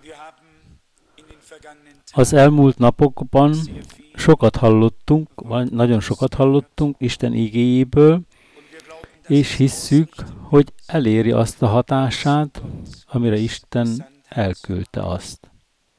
Az elmúlt napokban nagyon sokat hallottunk Isten igéjéből, és hisszük, hogy eléri azt a hatását, amire Isten elküldte azt.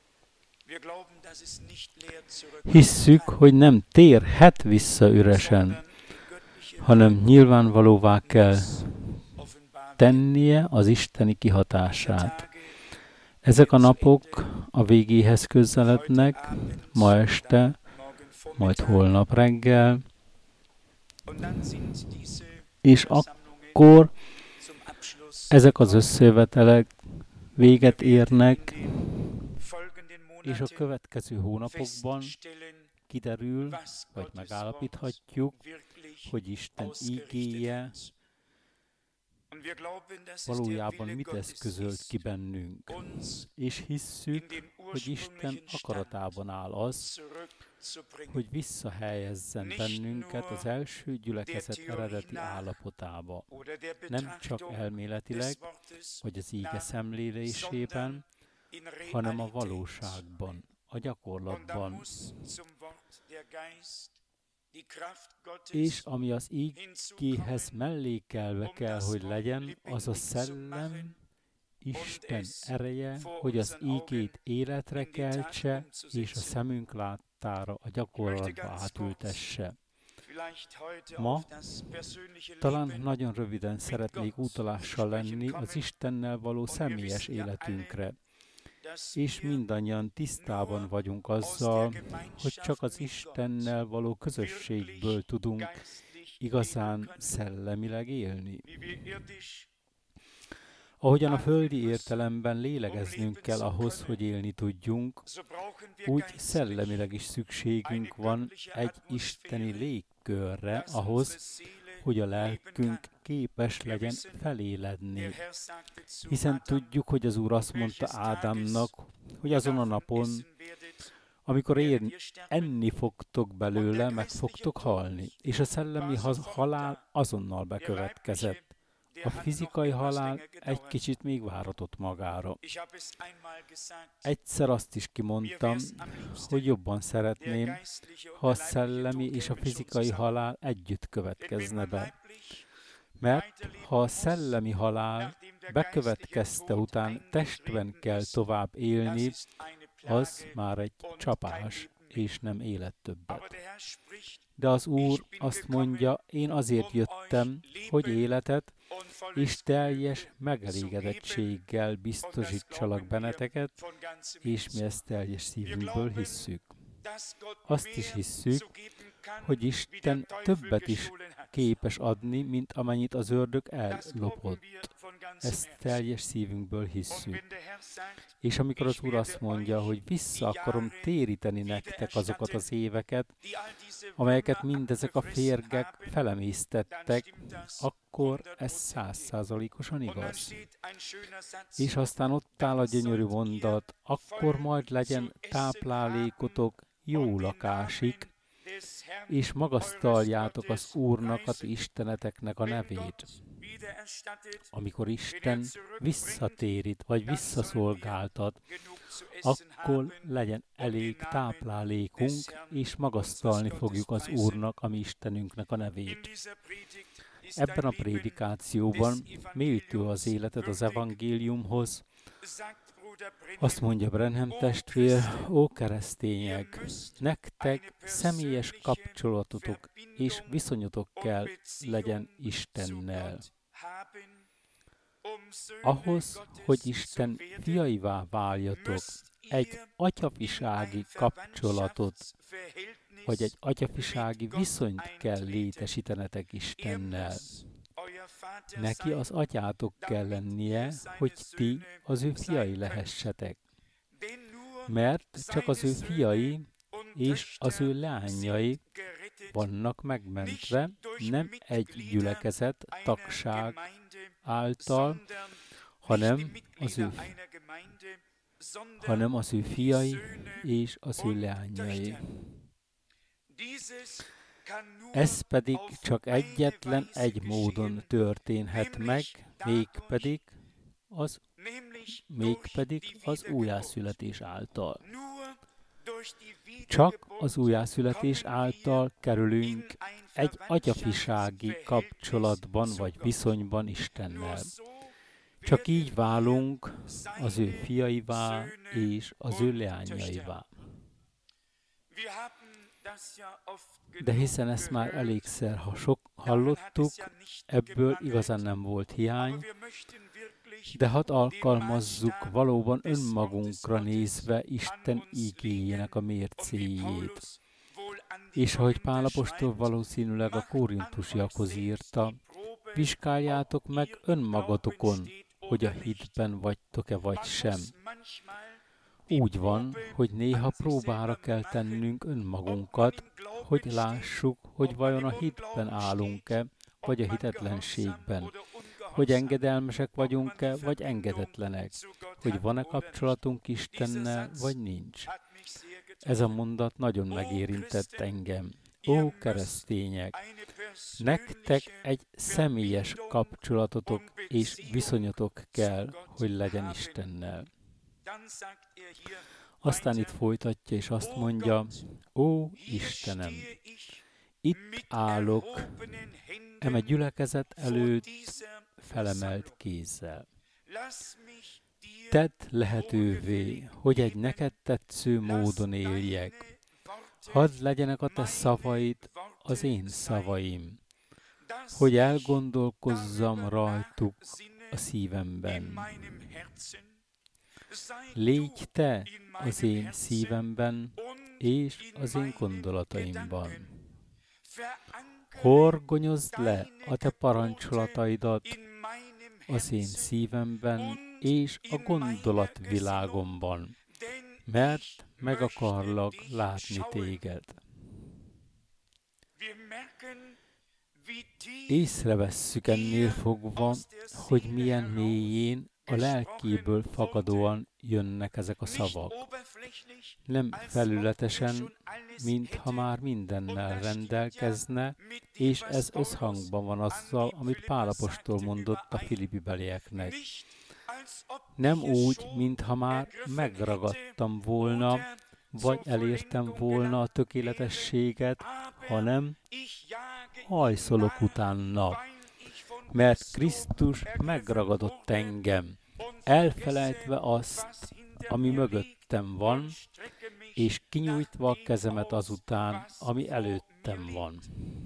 Hisszük, hogy nem térhet vissza üresen, hanem nyilvánvalóvá kell tennie az isteni kihatását. Ezek a napok a végéhez közelednek, ma este, majd holnap reggel, és akkor ezek az összejövetelek véget érnek, és a következő hónapokban kiderül, vagy megállapíthatjuk, hogy Isten igéje valójában mit eszközölt ki bennünk. És hisszük, hogy Isten akaratában áll az, hogy visszahelyezzen bennünket az első gyülekezet eredeti állapotába. Nem csak elméletileg, vagy az íge szemlélésében, hanem a valóságban, a gyakorlatban. És ami az ígéhez mellékelve kell, hogy legyen, az a szellem, Isten ereje, hogy az ígét életre keltse, és a szemünk láttára a gyakorlatba átültesse. Ma talán nagyon röviden szeretnék utalással lenni az Istennel való személyes életünkre. És mindannyian tisztában vagyunk azzal, hogy csak az Istennel való közösségből tudunk igazán szellemileg élni. Ahogyan a földi értelemben lélegeznünk kell ahhoz, hogy élni tudjunk, úgy szellemileg is szükségünk van egy isteni légkörre ahhoz, hogy a lelkünk képes legyen feléledni. Hiszen tudjuk, hogy az Úr azt mondta Ádámnak, hogy azon a napon, amikor enni fogtok belőle, meg fogtok halni. És a szellemi halál azonnal bekövetkezett. A fizikai halál egy kicsit még váratott magára. Egyszer azt is kimondtam, hogy jobban szeretném, ha a szellemi és a fizikai halál együtt következne be. Mert ha a szellemi halál bekövetkezte után testben kell tovább élni, az már egy csapás, és nem élet többet. De az Úr azt mondja, én azért jöttem, hogy életet és teljes megelégedettséggel biztosítsalak benneteket, és mi ezt teljes szívünkből hisszük. Azt is hisszük, hogy Isten többet is képes adni, mint amennyit az ördög ellopott. Ezt teljes szívünkből hisszük. És amikor az Úr azt mondja, hogy vissza akarom téríteni nektek azokat az éveket, amelyeket mindezek a férgek felemésztettek, akkor ez 100%-osan igaz. És aztán ott áll a gyönyörű mondat, akkor majd legyen táplálékotok jó lakásig, és magasztaljátok az Úrnak, az Isteneteknek a nevét. Amikor Isten visszatérít, vagy visszaszolgáltat, akkor legyen elég táplálékunk, és magasztalni fogjuk az Úrnak, a mi Istenünknek a nevét. Ebben a prédikációban méltó az életed az evangéliumhoz. Azt mondja Branham testvér, ó keresztények, nektek személyes kapcsolatotok és viszonyotok kell legyen Istennel. Ahhoz, hogy Isten fiaivá váljatok, egy atyafisági kapcsolatot, vagy egy atyafisági viszonyt kell létesítenetek Istennel. Neki az atyátok kell lennie, hogy ti az ő fiai lehessetek. Mert csak az ő fiai és az ő leányai vannak megmentve, nem egy gyülekezet tagság által, hanem az ő fiai és az ő leányai. Ez pedig csak egyetlen egy módon történhet meg, mégpedig az mégpedig az újjászületés által. Csak az újjászületés által kerülünk egy atyafisági kapcsolatban vagy viszonyban Istennel. Csak így válunk az ő fiaivá és az ő leányaivá. De hiszen ezt már elégszer hallottuk, ebből igazán nem volt hiány, de hadd alkalmazzuk valóban önmagunkra nézve Isten ígéjének a mércéjét. És ahogy Pál apostol valószínűleg a korintusiakhoz írta, vizsgáljátok meg önmagatokon, hogy a hitben vagytok-e vagy sem. Úgy van, hogy néha próbára kell tennünk önmagunkat, hogy lássuk, hogy vajon a hitben állunk-e, vagy a hitetlenségben. Hogy engedelmesek vagyunk-e, vagy engedetlenek. Hogy van-e kapcsolatunk Istennel, vagy nincs. Ez a mondat nagyon megérintett engem. Ó, keresztények! Nektek egy személyes kapcsolatotok és viszonyatok kell, hogy legyen Istennel. Aztán itt folytatja, és azt mondja, ó Istenem, itt állok, eme gyülekezet előtt felemelt kézzel. Tedd lehetővé, hogy egy neked tetsző módon éljek. Hadd legyenek a te szavaid az én szavaim, hogy elgondolkozzam rajtuk a szívemben. Légy te az én szívemben és az én gondolataimban. Horgonyozd le a te parancsolataidat az én szívemben és a gondolatvilágomban, mert meg akarlak látni téged. Észrevesszük ennél fogva, hogy milyen mélyén a lelkéből fakadóan jönnek ezek a szavak. Nem felületesen, mintha már mindennel rendelkezne, és ez összhangban van azzal, amit Pál apostol mondott a filipibelieknek. Nem úgy, mintha már megragadtam volna, vagy elértem volna a tökéletességet, hanem hajszolok utána, mert Krisztus megragadott engem, elfelejtve azt, ami mögöttem van, és kinyújtva a kezemet azután, ami előttem van.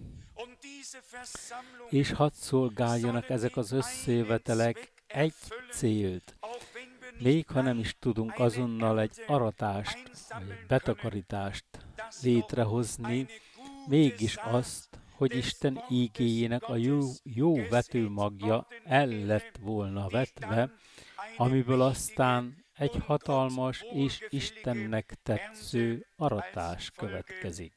És hadd szolgáljanak ezek az összejövetelek egy célt, még ha nem is tudunk azonnal egy aratást, vagy egy betakarítást létrehozni, mégis azt, hogy Isten ígéjének a jó vetőmagja el lett volna vetve, amiből aztán egy hatalmas és Istennek tetsző aratás következik.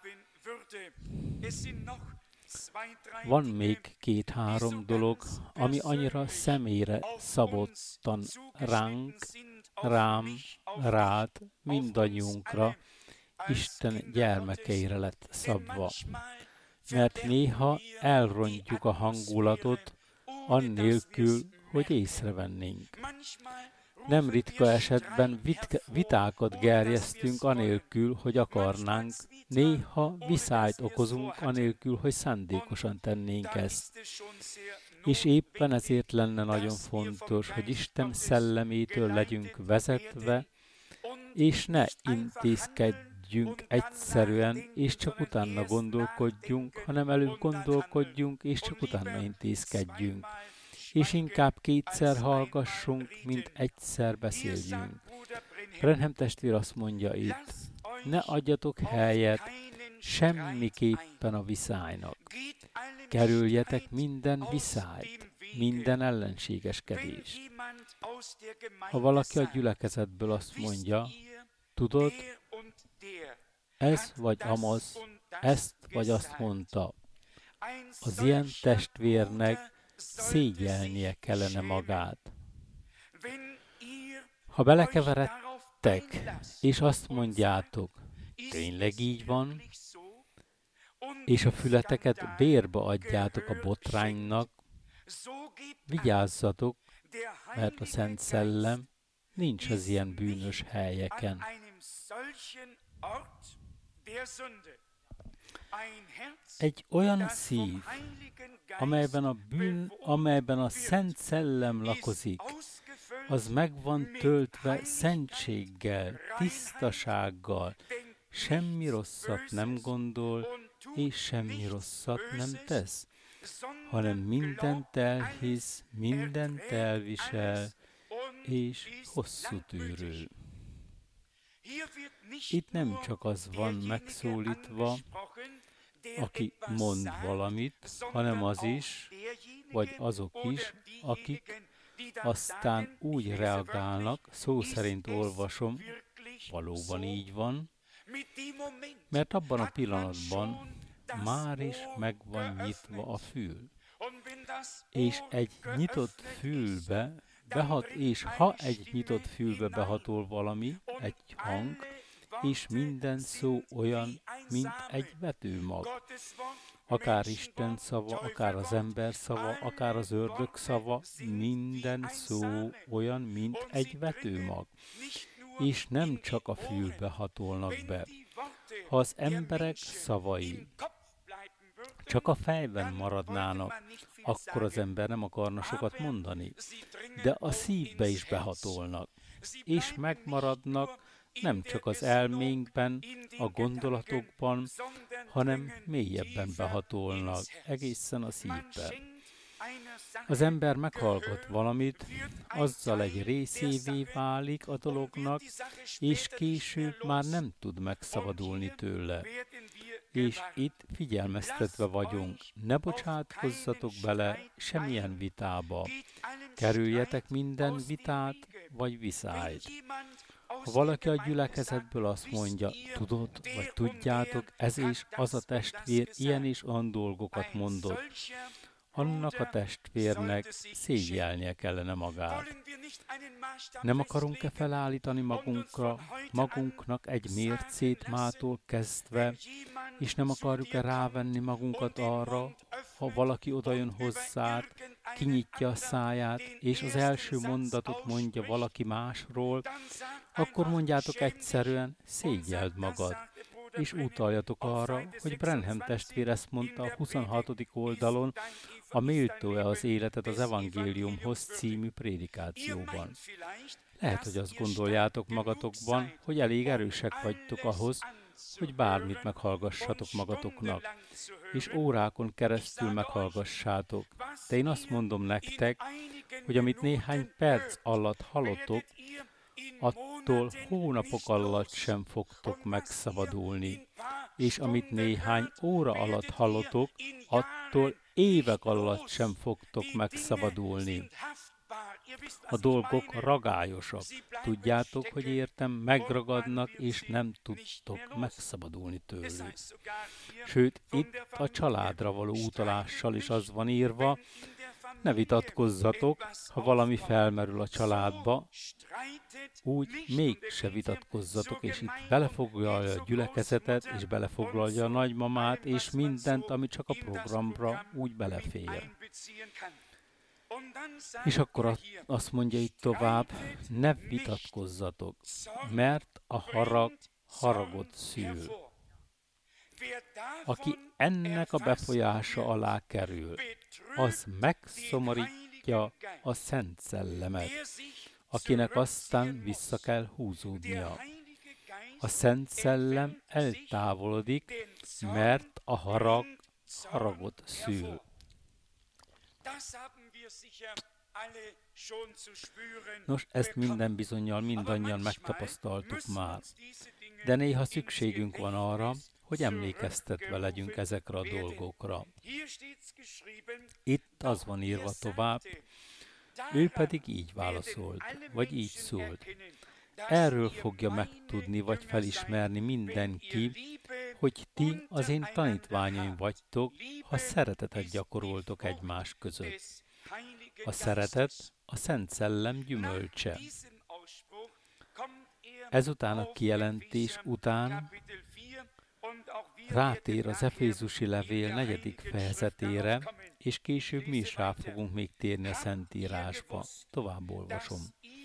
Van még 2-3 dolog, ami annyira személyre szabottan ránk, rám, rád, mindannyiunkra, Isten gyermekeire lett szabva. Mert néha elrontjuk a hangulatot, annélkül, hogy észrevennénk. Nem ritka esetben vitákat gerjesztünk anélkül, hogy akarnánk, néha viszályt okozunk anélkül, hogy szándékosan tennénk ezt. És éppen ezért lenne nagyon fontos, hogy Isten szellemétől legyünk vezetve, és ne intézkedjünk egyszerűen, és csak utána gondolkodjunk, hanem előbb gondolkodjunk, és csak utána intézkedjünk. És inkább 2-szer hallgassunk, mint egyszer beszéljünk. Branham testvér azt mondja itt, ne adjatok helyet semmiképpen a viszálynak. Kerüljetek minden viszályt, minden ellenségeskedést. Ha valaki a gyülekezetből azt mondja, tudod, ez vagy amaz, ezt vagy azt mondta, az ilyen testvérnek szégyelnie kellene magát. Ha belekeveredtek, és azt mondjátok, tényleg így van, és a fületeket bérbe adjátok a botránynak, vigyázzatok, mert a Szent Szellem nincs az ilyen bűnös helyeken. Egy olyan szív, amelyben a Szent Szellem lakozik, az meg van töltve szentséggel, tisztasággal, semmi rosszat nem gondol, és semmi rosszat nem tesz, hanem mindent elhisz, mindent elvisel, és hosszú tűrő. Itt nem csak az van megszólítva, aki mond valamit, hanem az is, vagy azok is, akik aztán úgy reagálnak, szó szerint olvasom, valóban így van, mert abban a pillanatban már is meg van nyitva a fül. És egy nyitott fülbe ha egy nyitott fülbe behatol valami, egy hang, és minden szó olyan, mint egy vetőmag. Akár Isten szava, akár az ember szava, akár az ördög szava, minden szó olyan, mint egy vetőmag. És nem csak a fülbe hatolnak be. Ha az emberek szavai csak a fejben maradnának, akkor az ember nem akarna sokat mondani. De a szívbe is behatolnak, és megmaradnak nem csak az elménkben, a gondolatokban, hanem mélyebben behatolnak, egészen a szívbe. Az ember meghallgat valamit, azzal egy részévé válik a dolognak, és később már nem tud megszabadulni tőle. És itt figyelmeztetve vagyunk, ne bocsátkozzatok bele semmilyen vitába, kerüljetek minden vitát vagy viszályt. Ha valaki a gyülekezetből azt mondja, tudod, vagy tudjátok, ez és az a testvér ilyen és olyan dolgokat mondott, annak a testvérnek szégyelnie kellene magát. Nem akarunk-e felállítani magunknak egy mércét mától kezdve, és nem akarjuk-e rávenni magunkat arra, ha valaki odajön hozzád, kinyitja a száját, és az első mondatot mondja valaki másról, akkor mondjátok egyszerűen, szégyeld magad, és utaljatok arra, hogy Branham testvér ezt mondta a 26. oldalon, a Méltó-e az életet az evangéliumhoz című prédikációban. Lehet, hogy azt gondoljátok magatokban, hogy elég erősek vagytok ahhoz, hogy bármit meghallgassatok magatoknak, és órákon keresztül meghallgassátok. De én azt mondom nektek, hogy amit néhány perc alatt hallottok, attól hónapok alatt sem fogtok megszabadulni. És amit néhány óra alatt hallottok, attól évek alatt sem fogtok megszabadulni. A dolgok ragályosak. Tudjátok, hogy értem, megragadnak, és nem tudtok megszabadulni tőlük. Sőt, itt a családra való utalással is az van írva, ne vitatkozzatok, ha valami felmerül a családba, úgy mégse vitatkozzatok, és itt belefoglalja a gyülekezetet, és belefoglalja a nagymamát, és mindent, ami csak a programra úgy belefér. És akkor azt mondja itt tovább, ne vitatkozzatok, mert a harag haragot szül. Aki ennek a befolyása alá kerül, az megszomorítja a Szent Szellemet, akinek aztán vissza kell húzódnia. A Szent Szellem eltávolodik, mert a harag haragot szül. Nos, ezt minden bizonnyal mindannyian megtapasztaltuk már, de néha szükségünk van arra, hogy emlékeztetve legyünk ezekre a dolgokra. Itt az van írva tovább, ő pedig így válaszolt, vagy így szólt. Erről fogja megtudni, vagy felismerni mindenki, hogy ti az én tanítványaim vagytok, ha szeretetet gyakoroltok egymás között. A szeretet a Szent Szellem gyümölcse. Ezután a kijelentés után rátér az Efézusi levél 4. fejezetére, és később mi is rá fogunk még térni a Szentírásba. Tovább olvasom.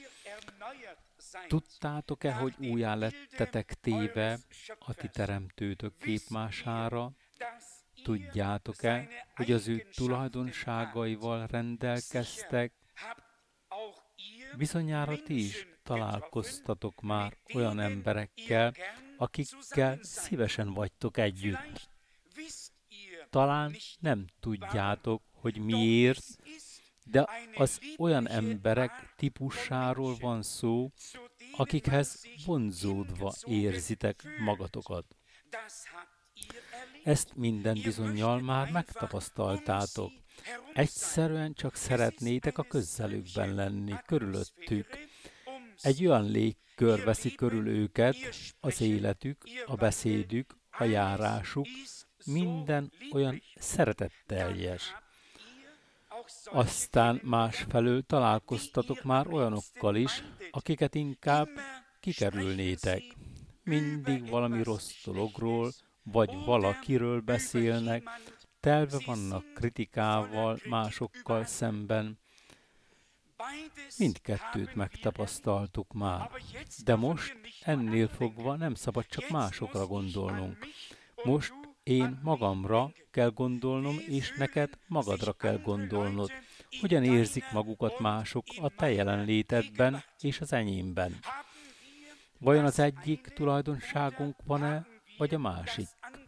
Tudtátok-e, hogy újjá lettetek téve a ti teremtőtök képmására? Tudjátok-e, hogy az ő tulajdonságaival rendelkeztek? Bizonyára ti is találkoztatok már olyan emberekkel, akikkel szívesen vagytok együtt. Talán nem tudjátok, hogy miért, de az olyan emberek típusáról van szó, akikhez vonzódva érzitek magatokat. Ezt minden bizonnyal már megtapasztaltátok. Egyszerűen csak szeretnétek a közelükben lenni, körülöttük. Egy olyan légkör veszi körül őket, az életük, a beszédük, a járásuk, minden olyan szeretetteljes. Aztán másfelől találkoztatok már olyanokkal is, akiket inkább kikerülnétek. Mindig valami rossz dologról, vagy valakiről beszélnek, telve vannak kritikával másokkal szemben. Mindkettőt megtapasztaltuk már, de most ennél fogva nem szabad csak másokra gondolnunk. Most én magamra kell gondolnom, és neked magadra kell gondolnod. Hogyan érzik magukat mások a te jelenlétedben és az enyémben? Vajon az egyik tulajdonságunk van-e, vagy a másik?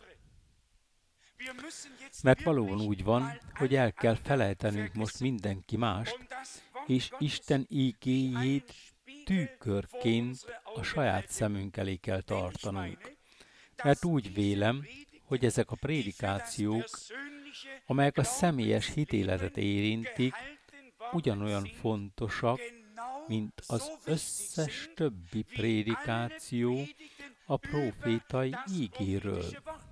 Mert valóban úgy van, hogy el kell felejtenünk most mindenki mást, és Isten ígéjét tükörként a saját szemünk elé kell tartanunk. Mert úgy vélem, hogy ezek a prédikációk, amelyek a személyes hitéletet érintik, ugyanolyan fontosak, mint az összes többi prédikáció a prófétai ígéről.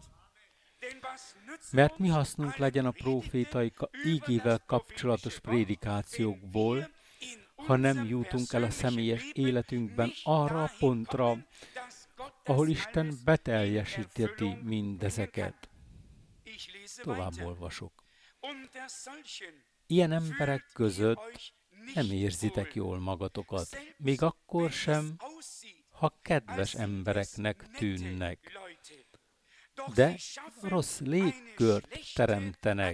Mert mi hasznunk legyen a prófétai ígével kapcsolatos prédikációkból, ha nem jutunk el a személyes életünkben arra a pontra, ahol Isten beteljesíteti mindezeket. Tovább olvasok. Ilyen emberek között nem érzitek jól magatokat, még akkor sem, ha kedves embereknek tűnnek. De rossz légkört teremtenek.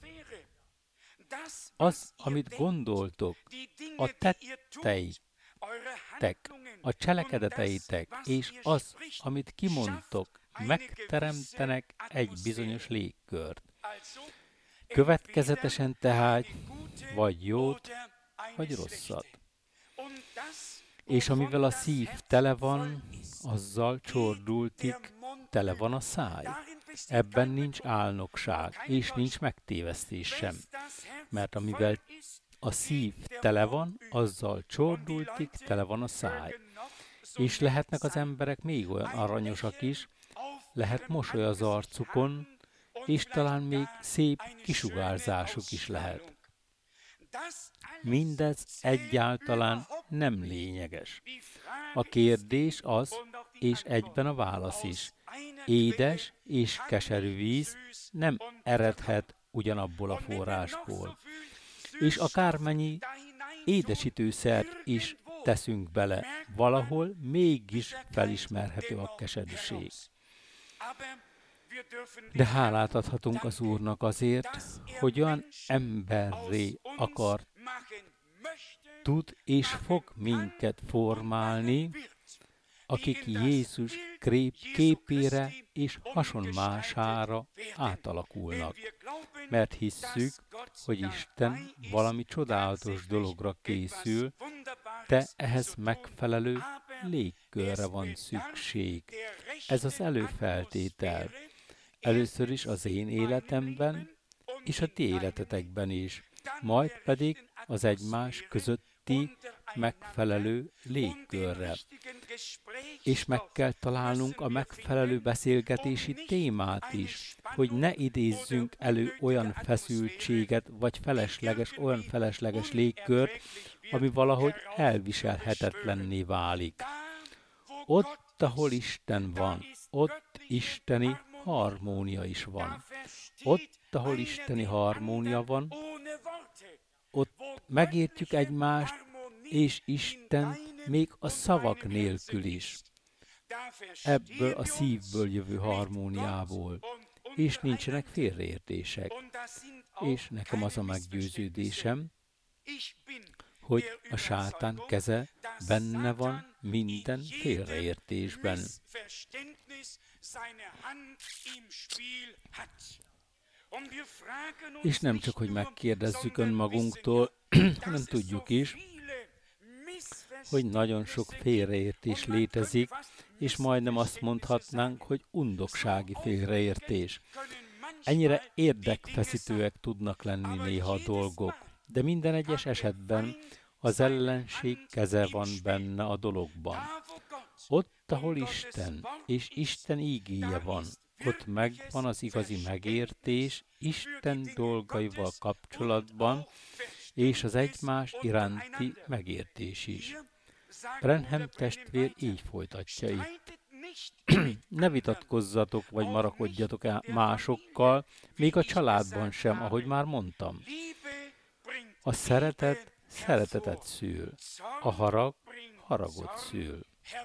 Az, amit gondoltok, a tetteitek, a cselekedeteitek, és az, amit kimondtok, megteremtenek egy bizonyos légkört. Következetesen tehát vagy jót, vagy rosszat. És amivel a szív tele van, azzal csordultik, tele van a száj. Ebben nincs álnokság, és nincs megtévesztés sem. Mert amivel a szív tele van, azzal csordultik, tele van a száj. És lehetnek az emberek még olyan aranyosak is, lehet mosoly az arcukon, és talán még szép kisugárzásuk is lehet. Mindez egyáltalán nem lényeges. A kérdés az, és egyben a válasz is. Édes és keserű víz nem eredhet ugyanabból a forrásból. És akármennyi édesítőszert is teszünk bele, valahol mégis felismerhető a keserűség. De hálát adhatunk az Úrnak azért, hogy olyan emberré akar, tud és fog minket formálni, akik Jézus képére és hasonmására átalakulnak. Mert hisszük, hogy Isten valami csodálatos dologra készül, de ehhez megfelelő légkörre van szükség. Ez az előfeltétel. Először is az én életemben, és a ti életetekben is, majd pedig az egymás közötti megfelelő légkörre. És meg kell találnunk a megfelelő beszélgetési témát is, hogy ne idézzünk elő olyan feszültséget, vagy olyan felesleges légkört, ami valahogy elviselhetetlenné válik. Ott, ahol Isten van, ott isteni harmónia is van. Ott, ahol isteni harmónia van, ott megértjük egymást és Istent még a szavak nélkül is. Ebből a szívből jövő harmóniából, és nincsenek félreértések. És nekem az a meggyőződésem, hogy a sátán keze benne van minden félreértésben. És nem csak, hogy megkérdezzük önmagunktól, hanem tudjuk is, hogy nagyon sok félreértés létezik, és majdnem azt mondhatnánk, hogy undoksági félreértés. Ennyire érdekfeszítőek tudnak lenni néha a dolgok, de minden egyes esetben az ellenség keze van benne a dologban. Ott, ahol Isten és Isten ígéje van, ott megvan az igazi megértés Isten dolgaival kapcsolatban, és az egymás iránti megértés is. Branham testvér így folytatja itt. Ne vitatkozzatok, vagy marakodjatok el másokkal, még a családban sem, ahogy már mondtam. A szeretet szeretetet szül, a harag haragot szül.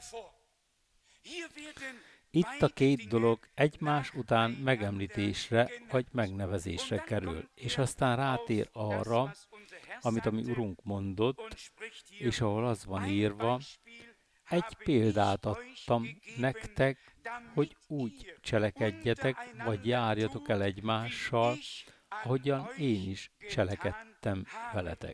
Itt a két dolog egymás után megemlítésre vagy megnevezésre kerül, és aztán rátér arra, amit a mi Urunk mondott, és ahol az van írva, egy példát adtam nektek, hogy úgy cselekedjetek, vagy járjatok el egymással, ahogyan én is cselekedtem veletek.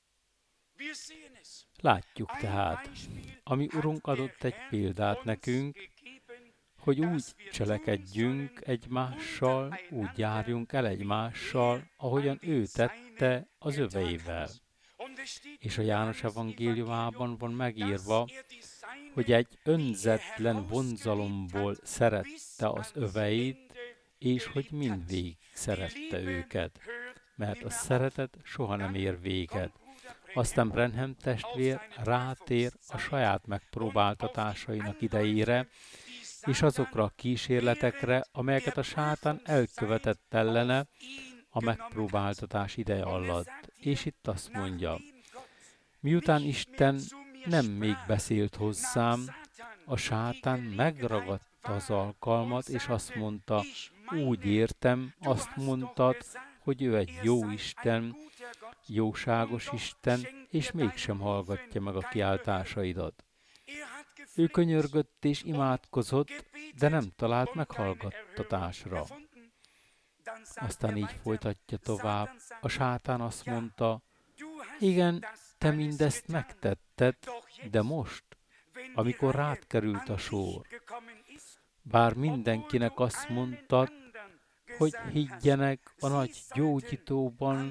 Látjuk tehát, ami Urunk adott egy példát nekünk, hogy úgy cselekedjünk egymással, úgy járjunk el egymással, ahogyan ő tette az öveivel. És a János evangéliumában van megírva, hogy egy önzetlen vonzalomból szerette az öveit, és hogy mindvégig szerette őket, mert a szeretet soha nem ér véget. Aztán Branham testvér rátér a saját megpróbáltatásainak idejére, és azokra a kísérletekre, amelyeket a sátán elkövetett ellene a megpróbáltatás ideje alatt. És itt azt mondja, miután Isten nem még beszélt hozzám, a sátán megragadta az alkalmat, és azt mondta, úgy értem, azt mondtad, hogy ő egy jó Isten, jóságos Isten, és mégsem hallgatja meg a kiáltásaidat. Ő könyörgött és imádkozott, de nem talált meghallgattatásra. Aztán így folytatja tovább. A sátán azt mondta, igen, te mindezt megtetted, de most, amikor rád került a sor, bár mindenkinek azt mondtad, hogy higgyenek a nagy gyógyítóban,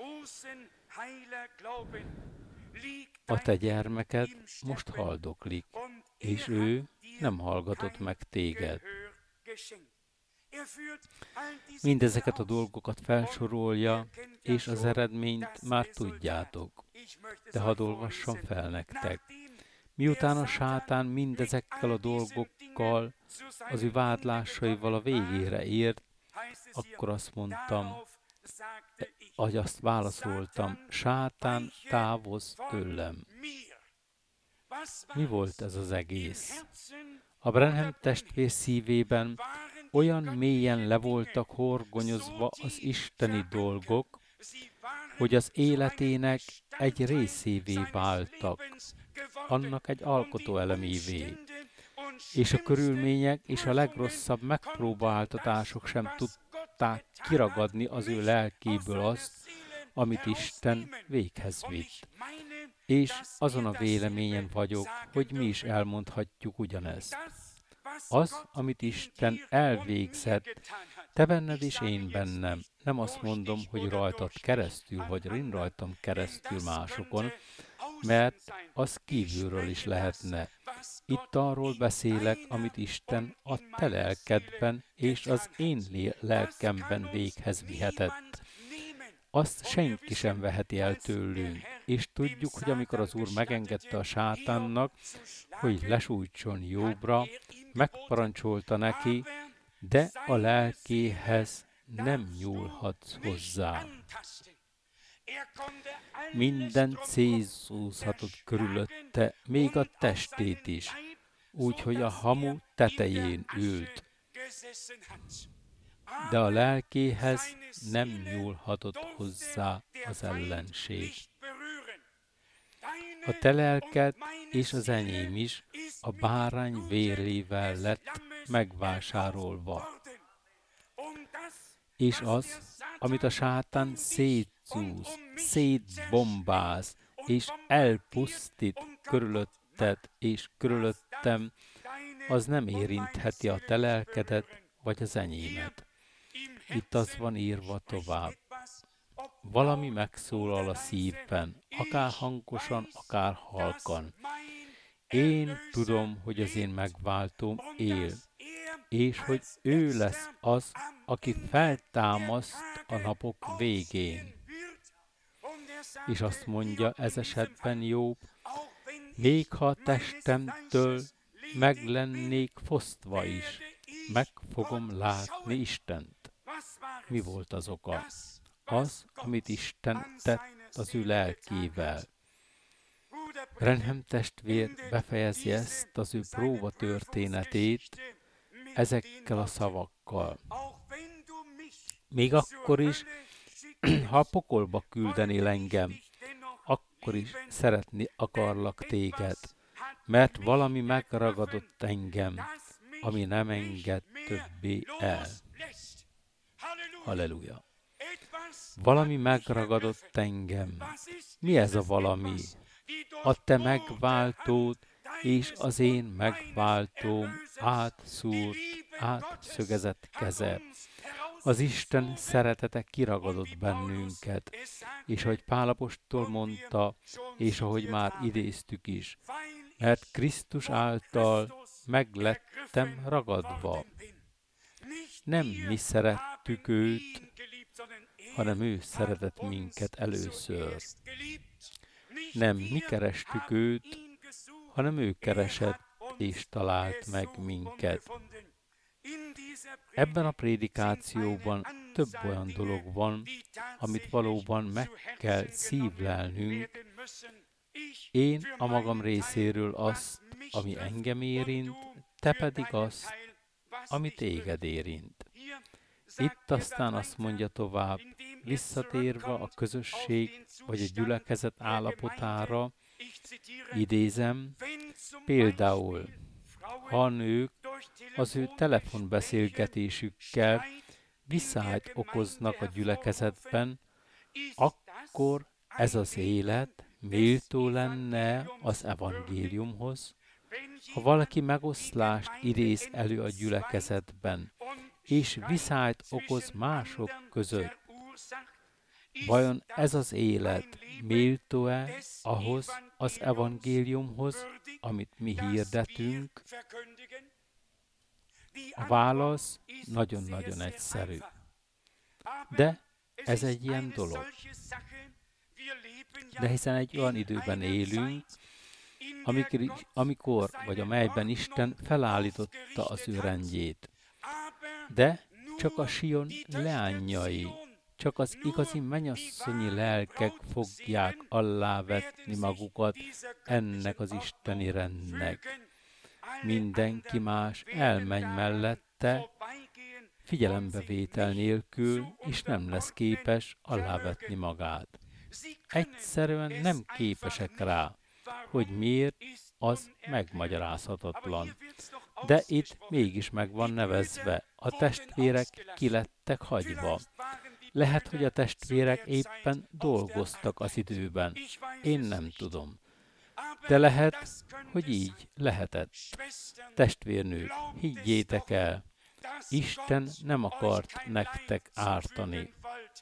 a te gyermeked most haldoklik, és ő nem hallgatott meg téged. Mindezeket a dolgokat felsorolja, és az eredményt már tudjátok. De hadd olvassam fel nektek. Miután a sátán mindezekkel a dolgokkal, az ő vádlásaival a végére ért, akkor azt mondtam, ahogy azt válaszoltam, sátán, távozz tőlem. Mi volt ez az egész? A Branham testvér szívében olyan mélyen le voltak horgonyozva az isteni dolgok, hogy az életének egy részévé váltak, annak egy alkotóelemévé, és a körülmények és a legrosszabb megpróbáltatások sem tudták kiragadni az ő lelkéből azt, amit Isten véghez vitt. És azon a véleményen vagyok, hogy mi is elmondhatjuk ugyanezt. Az, amit Isten elvégzett, te benned és én bennem. Nem azt mondom, hogy rajtad keresztül, vagy én rajtam keresztül másokon, mert az kívülről is lehetne. Itt arról beszélek, amit Isten a te lelkedben és az én lelkemben véghez vihetett. Azt senki sem veheti el tőlünk, és tudjuk, hogy amikor az Úr megengedte a sátánnak, hogy lesújtson Jobbra, megparancsolta neki, de a lelkéhez nem nyúlhatsz hozzá. Minden cézúzhatod körülötte, még a testét is, úgyhogy a hamu tetején ült. De a lelkéhez nem nyúlhatott hozzá az ellenség. A te lelked és az enyém is a bárány vérével lett megvásárolva. És az, amit a sátán szétszúz, szétbombáz, és elpusztít körülötted és körülöttem, az nem érintheti a te lelkedet vagy az enyémet. Itt az van írva tovább. Valami megszólal a szívben, akár hangosan, akár halkan. Én tudom, hogy az én megváltóm él, és hogy ő lesz az, aki feltámaszt a napok végén. És azt mondja ez esetben Jobb, még ha a testemtől meg lennék fosztva is, meg fogom látni Istent. Mi volt az oka? Az, amit Isten tett az ő lelkével. Branham testvér befejezi ezt az ő próba történetét ezekkel a szavakkal. Még akkor is, ha a pokolba küldenél engem, akkor is szeretni akarlak téged, mert valami megragadott engem, ami nem enged többé el. Halleluja! Valami megragadott engem. Mi ez a valami? A te megváltód és az én megváltóm átszúrt, átszögezett keze. Az Isten szeretete kiragadott bennünket, és ahogy Pál apostol mondta, és ahogy már idéztük is, mert Krisztus által meglettem ragadva. Nem mi szerettük őt, hanem ő szeretett minket először. Nem mi kerestük őt, hanem ő keresett és talált meg minket. Ebben a prédikációban több olyan dolog van, amit valóban meg kell szívlelnünk. Én a magam részéről azt, ami engem érint, te pedig azt, ami téged érint. Itt aztán azt mondja tovább, visszatérve a közösség vagy a gyülekezet állapotára, idézem, például, ha a nők az ő telefonbeszélgetésükkel viszályt okoznak a gyülekezetben, akkor ez az élet méltó lenne az evangéliumhoz, ha valaki megoszlást idéz elő a gyülekezetben, és viszályt okoz mások között. Vajon ez az élet méltó-e ahhoz az evangéliumhoz, amit mi hirdetünk? A válasz nagyon-nagyon egyszerű. De ez egy ilyen dolog. De hiszen egy olyan időben élünk, amikor vagy amelyben Isten felállította az ő rendjét. De csak a Sion leányai, csak az igazi mennyasszonyi lelkek fogják alávetni magukat ennek az isteni rendnek. Mindenki más elmegy mellette, figyelembevétel nélkül, és nem lesz képes alávetni magát. Egyszerűen nem képesek rá, hogy miért, az megmagyarázhatatlan. De itt mégis meg van nevezve, a testvérek ki lettek hagyva. Lehet, hogy a testvérek éppen dolgoztak az időben. Én nem tudom. De lehet, hogy így lehetett. Testvérnők, higgyétek el, Isten nem akart nektek ártani.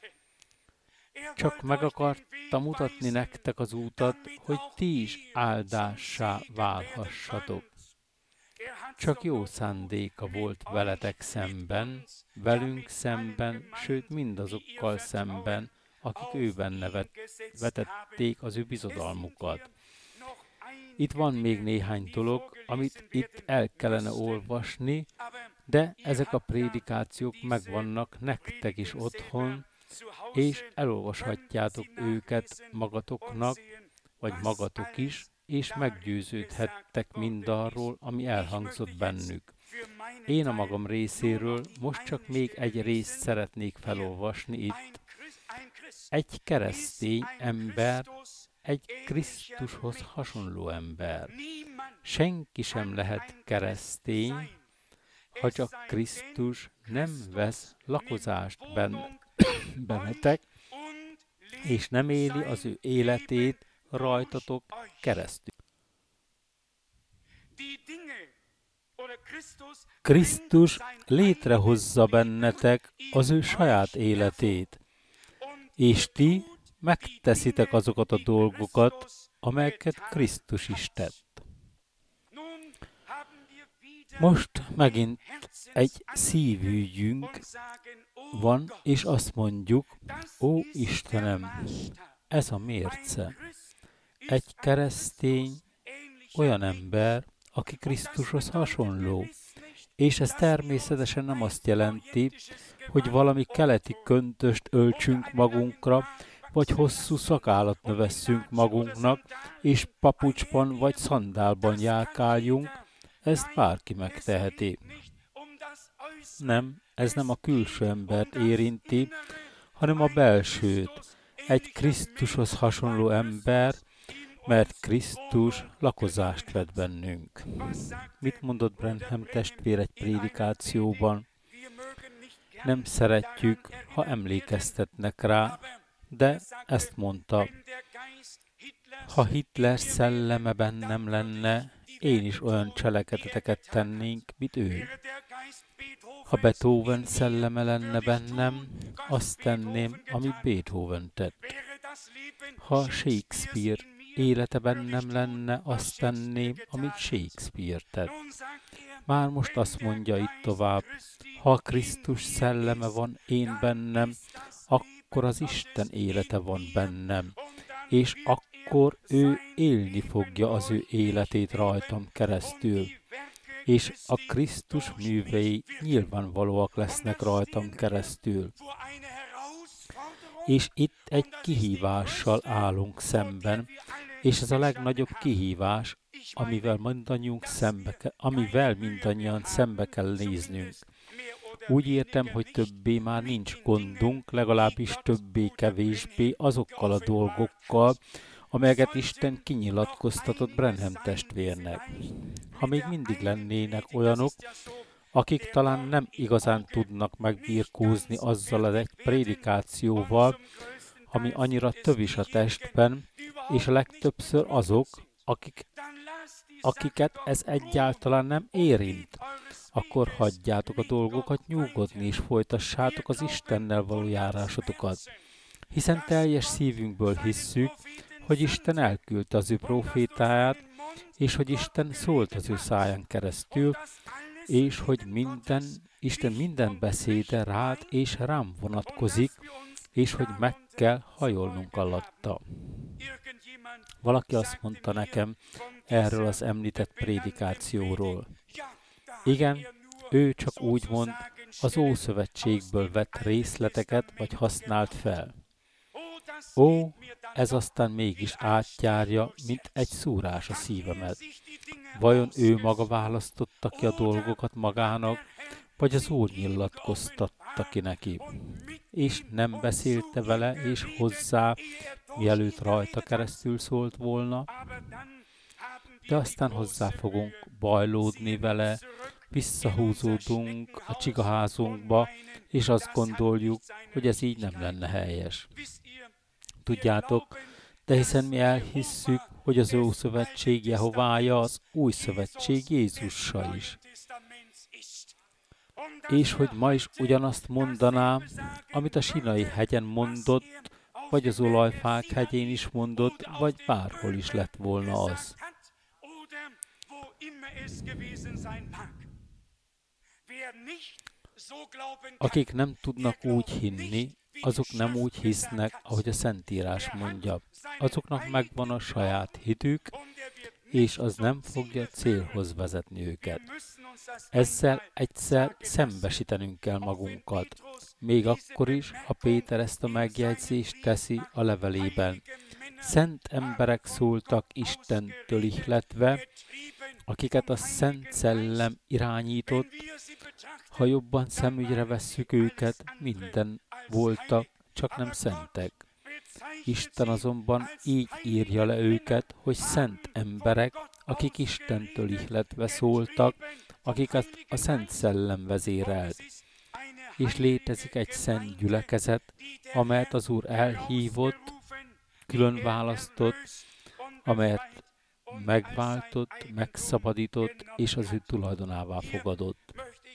Csak meg akarta mutatni nektek az útat, hogy ti is áldássá válhassatok. Csak jó szándéka volt veletek szemben, velünk szemben, sőt mindazokkal szemben, akik őben vetették az ő bizodalmukat. Itt van még néhány dolog, amit itt el kellene olvasni, De ezek a prédikációk megvannak nektek is otthon, és elolvashatjátok őket magatoknak, vagy magatok is, és meggyőződhettek mindarról, ami elhangzott bennük. Én a magam részéről most csak még egy részt szeretnék felolvasni itt. Egy keresztény ember, egy Krisztushoz hasonló ember. Senki sem lehet keresztény, ha csak Krisztus nem vesz lakozást bennetek, és nem éli az ő életét rajtatok keresztül. Krisztus létrehozza bennetek az ő saját életét, és ti megteszitek azokat a dolgokat, amelyeket Krisztus is tett. Most megint egy szívügyünk van, és azt mondjuk, ó Istenem, ez a mérce. Egy keresztény olyan ember, aki Krisztushoz hasonló. És ez természetesen nem azt jelenti, hogy valami keleti köntöst öltsünk magunkra, vagy hosszú szakállat növesszünk magunknak, és papucsban vagy szandálban járkáljunk, ezt bárki megteheti. Nem, ez nem a külső embert érinti, hanem a belsőt. Egy Krisztushoz hasonló ember, mert Krisztus lakozást vett bennünk. Mit mondott Branham testvér egy prédikációban? Nem szeretjük, ha emlékeztetnek rá, de ezt mondta. Ha Hitler szelleme bennem lenne, én is olyan cselekedeteket tennénk, mint ő. Ha Beethoven szelleme lenne bennem, azt tenném, amit Beethoven tett. Ha Shakespeare élete bennem lenne, azt tenném, amit Shakespeare tett. Már most azt mondja itt tovább, ha Krisztus szelleme van én bennem, akkor az Isten élete van bennem, és akkor ő élni fogja az ő életét rajtam keresztül, és a Krisztus művei nyilvánvalóak lesznek rajtam keresztül. És itt egy kihívással állunk szemben, és ez a legnagyobb kihívás, amivel mindannyian szembe kell néznünk. Úgy értem, hogy többé már nincs gondunk, legalábbis többé-kevésbé azokkal a dolgokkal, amelyeket Isten kinyilatkoztatott Branham testvérnek. Ha még mindig lennének olyanok, akik talán nem igazán tudnak megbirkózni azzal az egy prédikációval, ami annyira tövis a testben, és a legtöbbször azok, akiket ez egyáltalán nem érint, akkor hagyjátok a dolgokat nyugodni, és folytassátok az Istennel való járásotokat. Hiszen teljes szívünkből hisszük, hogy Isten elküldte az ő profétáját, és hogy Isten szólt az ő száján keresztül, és hogy Isten minden beszéde rád és rám vonatkozik, és hogy meg kell hajolnunk alatta. Valaki azt mondta nekem erről az említett prédikációról. Igen, ő csak úgymond az Ószövetségből vett részleteket, vagy használt fel. Ó, ez aztán mégis átjárja, mint egy szúrás a szívemet. Vajon ő maga választotta ki a dolgokat magának, vagy az Úr nyilatkoztatta ki neki? És nem beszélte vele és hozzá, mielőtt rajta keresztül szólt volna, de aztán hozzá fogunk bajlódni vele, visszahúzódunk a csigaházunkba, és azt gondoljuk, hogy ez így nem lenne helyes. Tudjátok, de hiszen mi elhisszük, hogy az Ószövetség Jehovája az Új Szövetség Jézussal is. És hogy ma is ugyanazt mondaná, amit a Sinai hegyen mondott, vagy az olajfák hegyén is mondott, vagy bárhol is lett volna az. Akik nem tudnak úgy hinni, azok nem úgy hisznek, ahogy a Szentírás mondja. Azoknak megvan a saját hitük, és az nem fogja célhoz vezetni őket. Ezzel egyszer szembesítenünk kell magunkat, még akkor is, ha Péter ezt a megjegyzést teszi a levelében. Szent emberek szóltak Istentől ihletve, akiket a Szent Szellem irányított, ha jobban szemügyre vesszük őket, minden voltak, csak nem szentek. Isten azonban így írja le őket, hogy szent emberek, akik Istentől ihletve szóltak, akiket a Szent Szellem vezérelt. És létezik egy szent gyülekezet, amelyet az Úr elhívott, külön választott, amelyet megváltott, megszabadított, és az ő tulajdonává fogadott.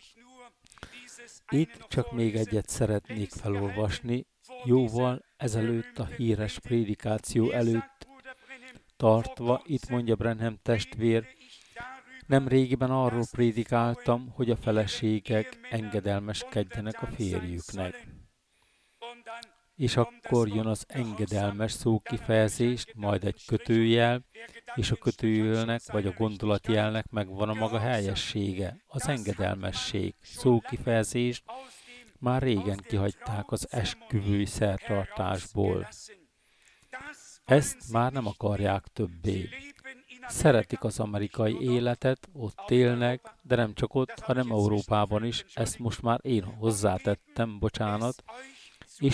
Itt csak még egyet szeretnék felolvasni, jóval ezelőtt a híres prédikáció előtt tartva, itt mondja Branham testvér, nem régiben arról prédikáltam, hogy a feleségek engedelmeskedjenek a férjüknek. És akkor jön az engedelmes szókifejezést, majd egy kötőjel, és a kötőjelnek vagy a gondolatjelnek megvan a maga helyessége, az engedelmesség szókifejezést már régen kihagyták az esküvői szertartásból. Ezt már nem akarják többé. Szeretik az amerikai életet, ott élnek, de nem csak ott, hanem Európában is, ezt most már én hozzátettem, bocsánat, és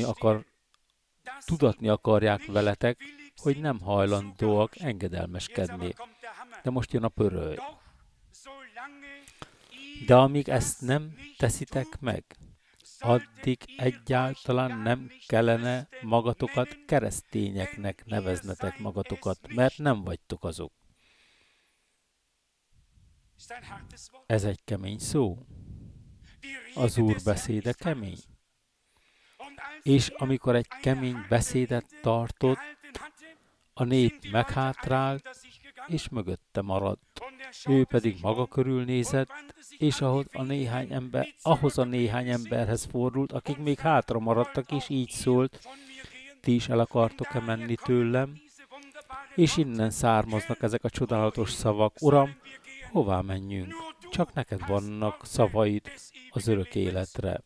tudatni akarják veletek, hogy nem hajlandóak engedelmeskedni. De most jön a pöröly. De amíg ezt nem teszitek meg, addig egyáltalán nem kellene magatokat keresztényeknek neveznetek magatokat, mert nem vagytok azok. Ez egy kemény szó. Az Úr beszéde kemény. És amikor egy kemény beszédet tartott, a nép meghátrált, és mögötte maradt. Ő pedig maga körül nézett, és ahhoz a néhány emberhez fordult, akik még hátra maradtak, és így szólt, ti is el akartok-e menni tőlem? És innen származnak ezek a csodálatos szavak. Uram, hová menjünk? Csak neked vannak szavaid az örök életre.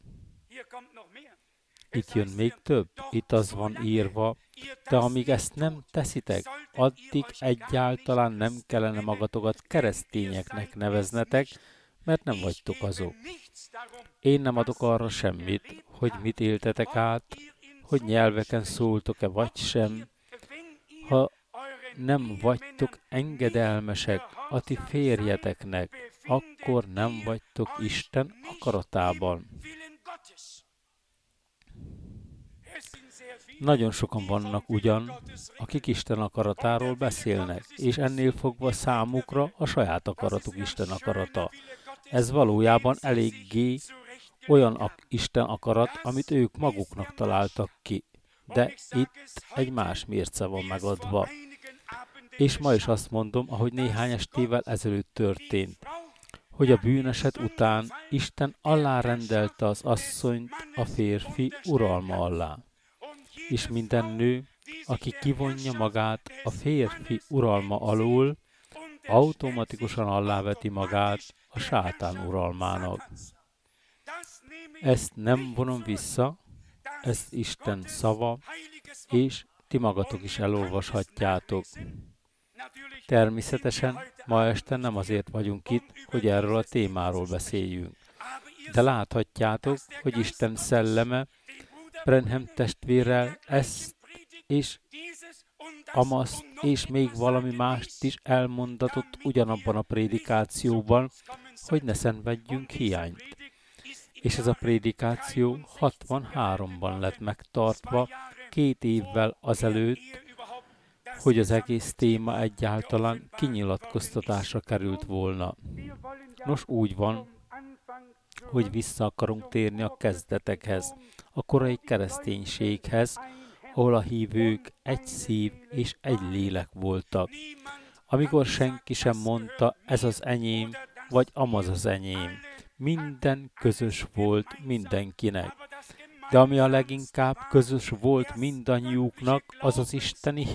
Itt jön még több, itt az van írva, de amíg ezt nem teszitek, addig egyáltalán nem kellene magatokat keresztényeknek neveznetek, mert nem vagytok azok. Én nem adok arra semmit, hogy mit éltetek át, hogy nyelveken szóltok-e vagy sem. Ha nem vagytok engedelmesek a ti férjeteknek, akkor nem vagytok Isten akaratában. Nagyon sokan vannak ugyan, akik Isten akaratáról beszélnek, és ennél fogva számukra a saját akaratuk Isten akarata. Ez valójában eléggé olyan Isten akarat, amit ők maguknak találtak ki. De itt egy más mérce van megadva. És ma is azt mondom, ahogy néhány estével ezelőtt történt, hogy a bűneset után Isten alárendelte az asszonyt a férfi uralma alá. És minden nő, aki kivonja magát a férfi uralma alól, automatikusan alláveti magát a sátán uralmának. Ezt nem vonom vissza, ez Isten szava, és ti magatok is elolvashatjátok. Természetesen ma este nem azért vagyunk itt, hogy erről a témáról beszéljünk. De láthatjátok, hogy Isten szelleme Branham testvérrel ezt és amaszt és még valami mást is elmondatott ugyanabban a prédikációban, hogy ne szenvedjünk hiányt. És ez a prédikáció 63-ban lett megtartva, 2 évvel azelőtt, hogy az egész téma egyáltalán kinyilatkoztatásra került volna. Nos, úgy van, hogy vissza akarunk térni a kezdetekhez, a korai kereszténységhez, ahol a hívők egy szív és egy lélek voltak. Amikor senki sem mondta, ez az enyém, vagy amaz az enyém. Minden közös volt mindenkinek. De ami a leginkább közös volt mindannyiuknak, az az isteni hit,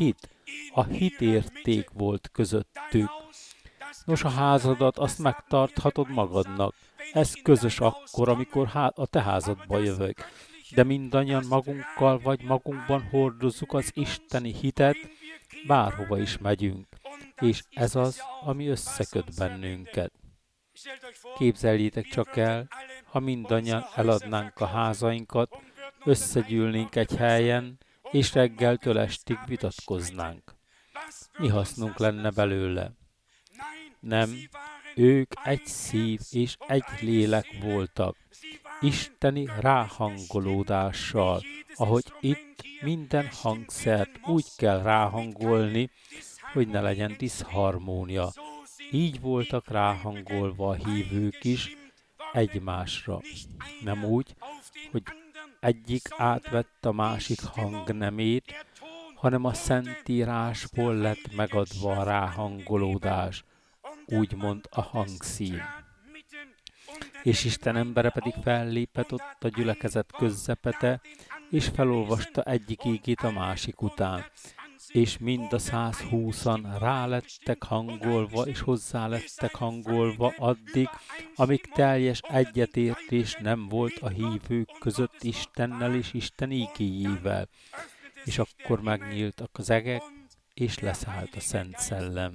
A hitérték volt közöttük. Nos, a házadat azt megtarthatod magadnak. Ez közös akkor, amikor a te házadba jövök. De mindannyian magunkkal vagy magunkban hordozzuk az isteni hitet, bárhova is megyünk. És ez az, ami összeköt bennünket. Képzeljétek csak el, ha mindannyian eladnánk a házainkat, összegyűlnénk egy helyen, és reggeltől estig vitatkoznánk. Mi hasznunk lenne belőle? Nem, ők egy szív és egy lélek voltak, isteni ráhangolódással, ahogy itt minden hangszert úgy kell ráhangolni, hogy ne legyen diszharmónia. Így voltak ráhangolva a hívők is egymásra. Nem úgy, hogy egyik átvett a másik hangnemét, hanem a Szentírásból lett megadva a ráhangolódás, úgymond a hangszín. És Isten embere pedig fellépett ott a gyülekezet közzepete, és felolvasta egyik ígét a másik után. És mind a 120-an rálettek hangolva, és hozzá lettek hangolva addig, amíg teljes egyetértés nem volt a hívők között Istennel és Isten ígéjével. És akkor megnyíltak az egek, és leszállt a Szent Szellem.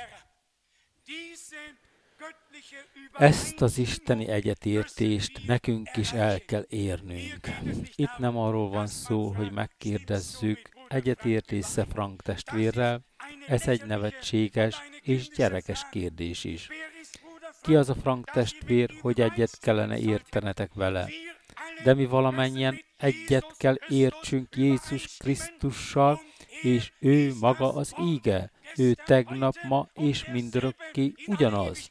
Ezt az isteni egyetértést nekünk is el kell érnünk. Itt nem arról van szó, hogy megkérdezzük, egyetértése Frank testvérrel, ez egy nevetséges és gyerekes kérdés is. Ki az a Frank testvér, hogy egyet kellene értenetek vele? De mi valamennyien egyet kell értsünk Jézus Krisztussal, és ő maga az íge, ő tegnap, ma és mindörökké ugyanaz.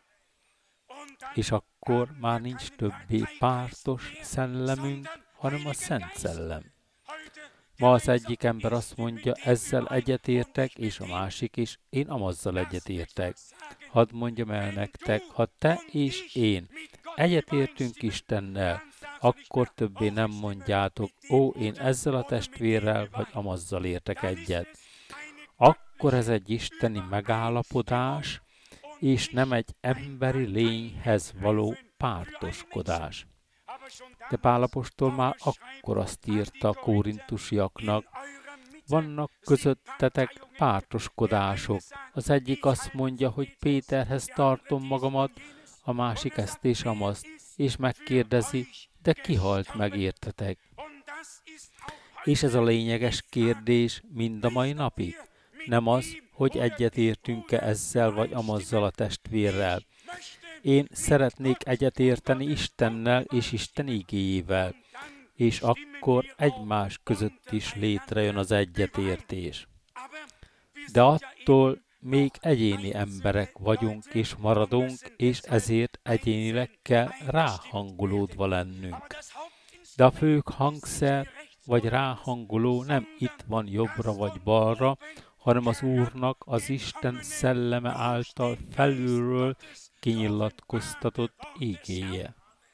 És akkor már nincs többé pártos szellemünk, hanem a Szent Szellem. Ma az egyik ember azt mondja, ezzel egyetértek, és a másik is, én amazzal egyetértek. Hadd mondjam el nektek, ha te és én egyetértünk Istennel, akkor többé nem mondjátok, ó, én ezzel a testvérrel vagy amazzal értek egyet. Akkor ez egy isteni megállapodás, és nem egy emberi lényhez való pártoskodás. De Pál apostol már akkor azt írta a korintusiaknak, vannak közöttetek pártoskodások. Az egyik azt mondja, hogy Péterhez tartom magamat, a másik ezt és amazt, és megkérdezi, de ki halt meg értetek? És ez a lényeges kérdés mind a mai napig. Nem az, hogy egyetértünk-e ezzel vagy amazzal a testvérrel. Én szeretnék egyetérteni Istennel és Isten igéjével, és akkor egymás között is létrejön az egyetértés. De attól még egyéni emberek vagyunk és maradunk, és ezért egyénileg kell ráhangolódva lennünk. De a fő hangszer vagy ráhangoló nem itt van jobbra vagy balra, hanem az Úrnak, az Isten szelleme által felülről kinyilatkoztatott igéje.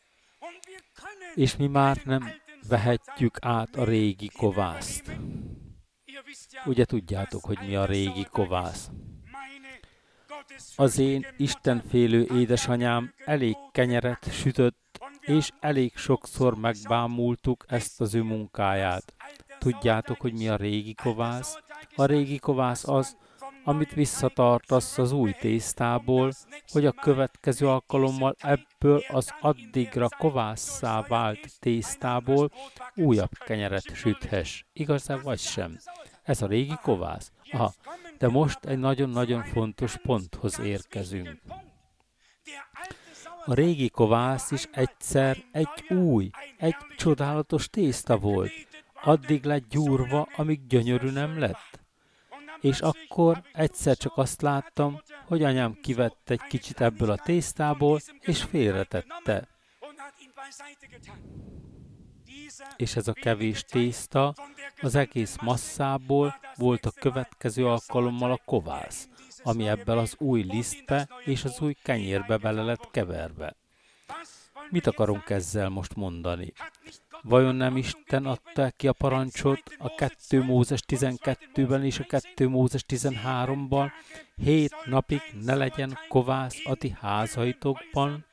És mi már nem vehetjük át a régi kovászt. Ugye tudjátok, hogy mi a régi kovász. Az én istenfélő édesanyám elég kenyeret sütött, és elég sokszor megbámultuk ezt az ő munkáját. Tudjátok, hogy mi a régi kovász? A régi kovász az, amit visszatartasz az új tésztából, hogy a következő alkalommal ebből az addigra kovásszá vált tésztából újabb kenyeret süthess. Igaz-e vagy sem? Ez a régi kovász. Aha, de most egy nagyon-nagyon fontos ponthoz érkezünk. A régi kovász is egyszer egy csodálatos tészta volt. Addig lett gyúrva, amíg gyönyörű nem lett. És akkor egyszer csak azt láttam, hogy anyám kivett egy kicsit ebből a tésztából, és félretette. És ez a kevés tészta az egész masszából volt a következő alkalommal a kovász, ami ebből az új lisztbe és az új kenyérbe bele lett keverve. Mit akarunk ezzel most mondani? Vajon nem Isten adta ki a parancsot a 2 Mózes 12-ben és a 2 Mózes 13-ban, 7 napig ne legyen kovász a ti házaitokban,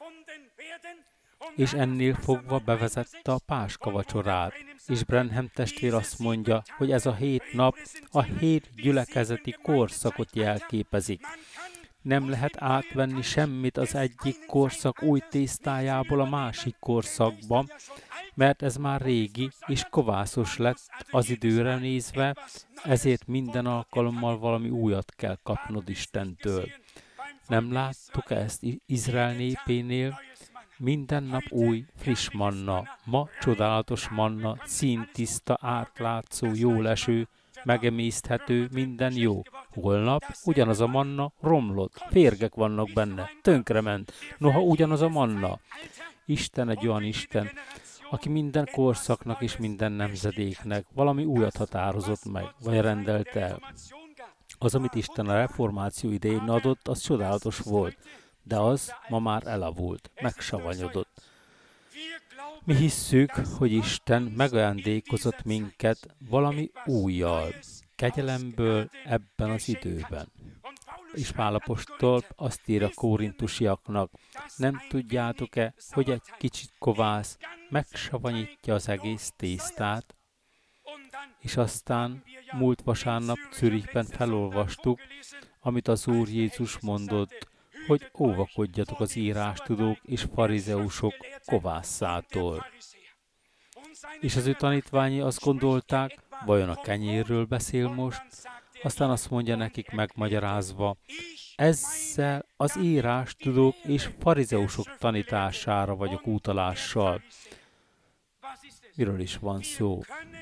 és ennél fogva bevezette a Páska vacsorát. És Branham testvér azt mondja, hogy ez a 7 nap a 7 gyülekezeti korszakot jelképezik. Nem lehet átvenni semmit az egyik korszak új tésztájából a másik korszakba, mert ez már régi és kovászos lett az időre nézve, ezért minden alkalommal valami újat kell kapnod Istentől. Nem láttuk ezt Izrael népénél? Minden nap új, friss manna, ma csodálatos manna, színtiszta, átlátszó, jóleső, megemészthető, minden jó. Holnap ugyanaz a manna romlott, férgek vannak benne, tönkrement, noha ugyanaz a manna. Isten egy olyan Isten, aki minden korszaknak és minden nemzedéknek valami újat határozott meg, vagy rendelt el. Az, amit Isten a reformáció idején adott, az csodálatos volt, de az ma már elavult, megsavanyodott. Mi hisszük, hogy Isten megajándékozott minket valami újjal, kegyelemből ebben az időben. És Pál apostol azt ír a korintusiaknak, nem tudjátok-e, hogy egy kicsit kovász megsavanyítja az egész tésztát? És aztán múlt vasárnap Zürichben felolvastuk, amit az Úr Jézus mondott, hogy óvakodjatok az írástudók és farizeusok kovászától. És az ő tanítványi azt gondolták, vajon a kenyérről beszél most, aztán azt mondja nekik megmagyarázva, ezzel az írástudók és farizeusok tanítására vagyok utalással. Miről is van szó?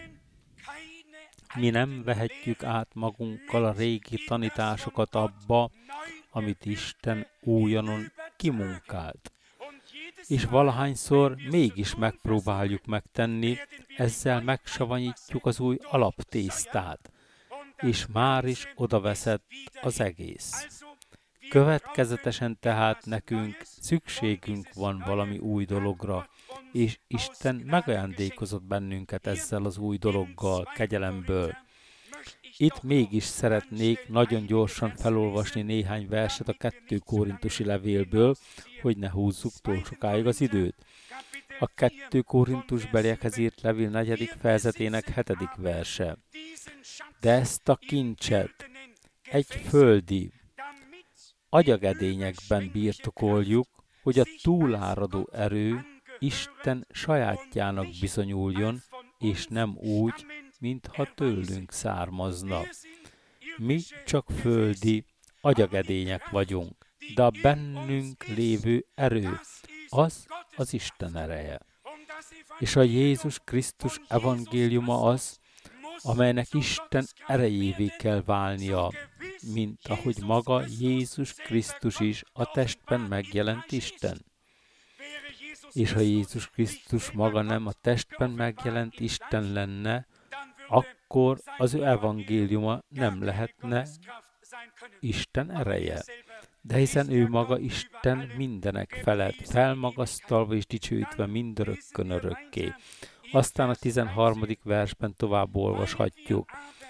Mi nem vehetjük át magunkkal a régi tanításokat abba, amit Isten újonnan kimunkált. És valahányszor mégis megpróbáljuk megtenni, ezzel megsavanyítjuk az új alaptésztát, és már is odaveszett az egész. Következetesen tehát nekünk szükségünk van valami új dologra, és Isten megajándékozott bennünket ezzel az új dologgal, kegyelemből. Itt mégis szeretnék nagyon gyorsan felolvasni néhány verset a 2 Korintusi levélből, hogy ne húzzuk túl sokáig az időt. A 2 Korintusbeliekhez írt levél 4. fejezetének 7. verse. De ezt a kincset egy földi agyagedényekben birtokoljuk, hogy a túláradó erő Isten sajátjának bizonyuljon, és nem úgy, mintha tőlünk származna. Mi csak földi agyagedények vagyunk, de a bennünk lévő erő, az Isten ereje. És a Jézus Krisztus evangéliuma az, amelynek Isten erejévé kell válnia, mint ahogy maga Jézus Krisztus is a testben megjelent Isten. És ha Jézus Krisztus maga nem a testben megjelent Isten lenne, akkor az ő evangéliuma nem lehetne Isten ereje. De hiszen ő maga Isten mindenek felett, felmagasztalva és dicsőítve mindörökkön örökké. Aztán a 13. versben tovább olvashatjuk.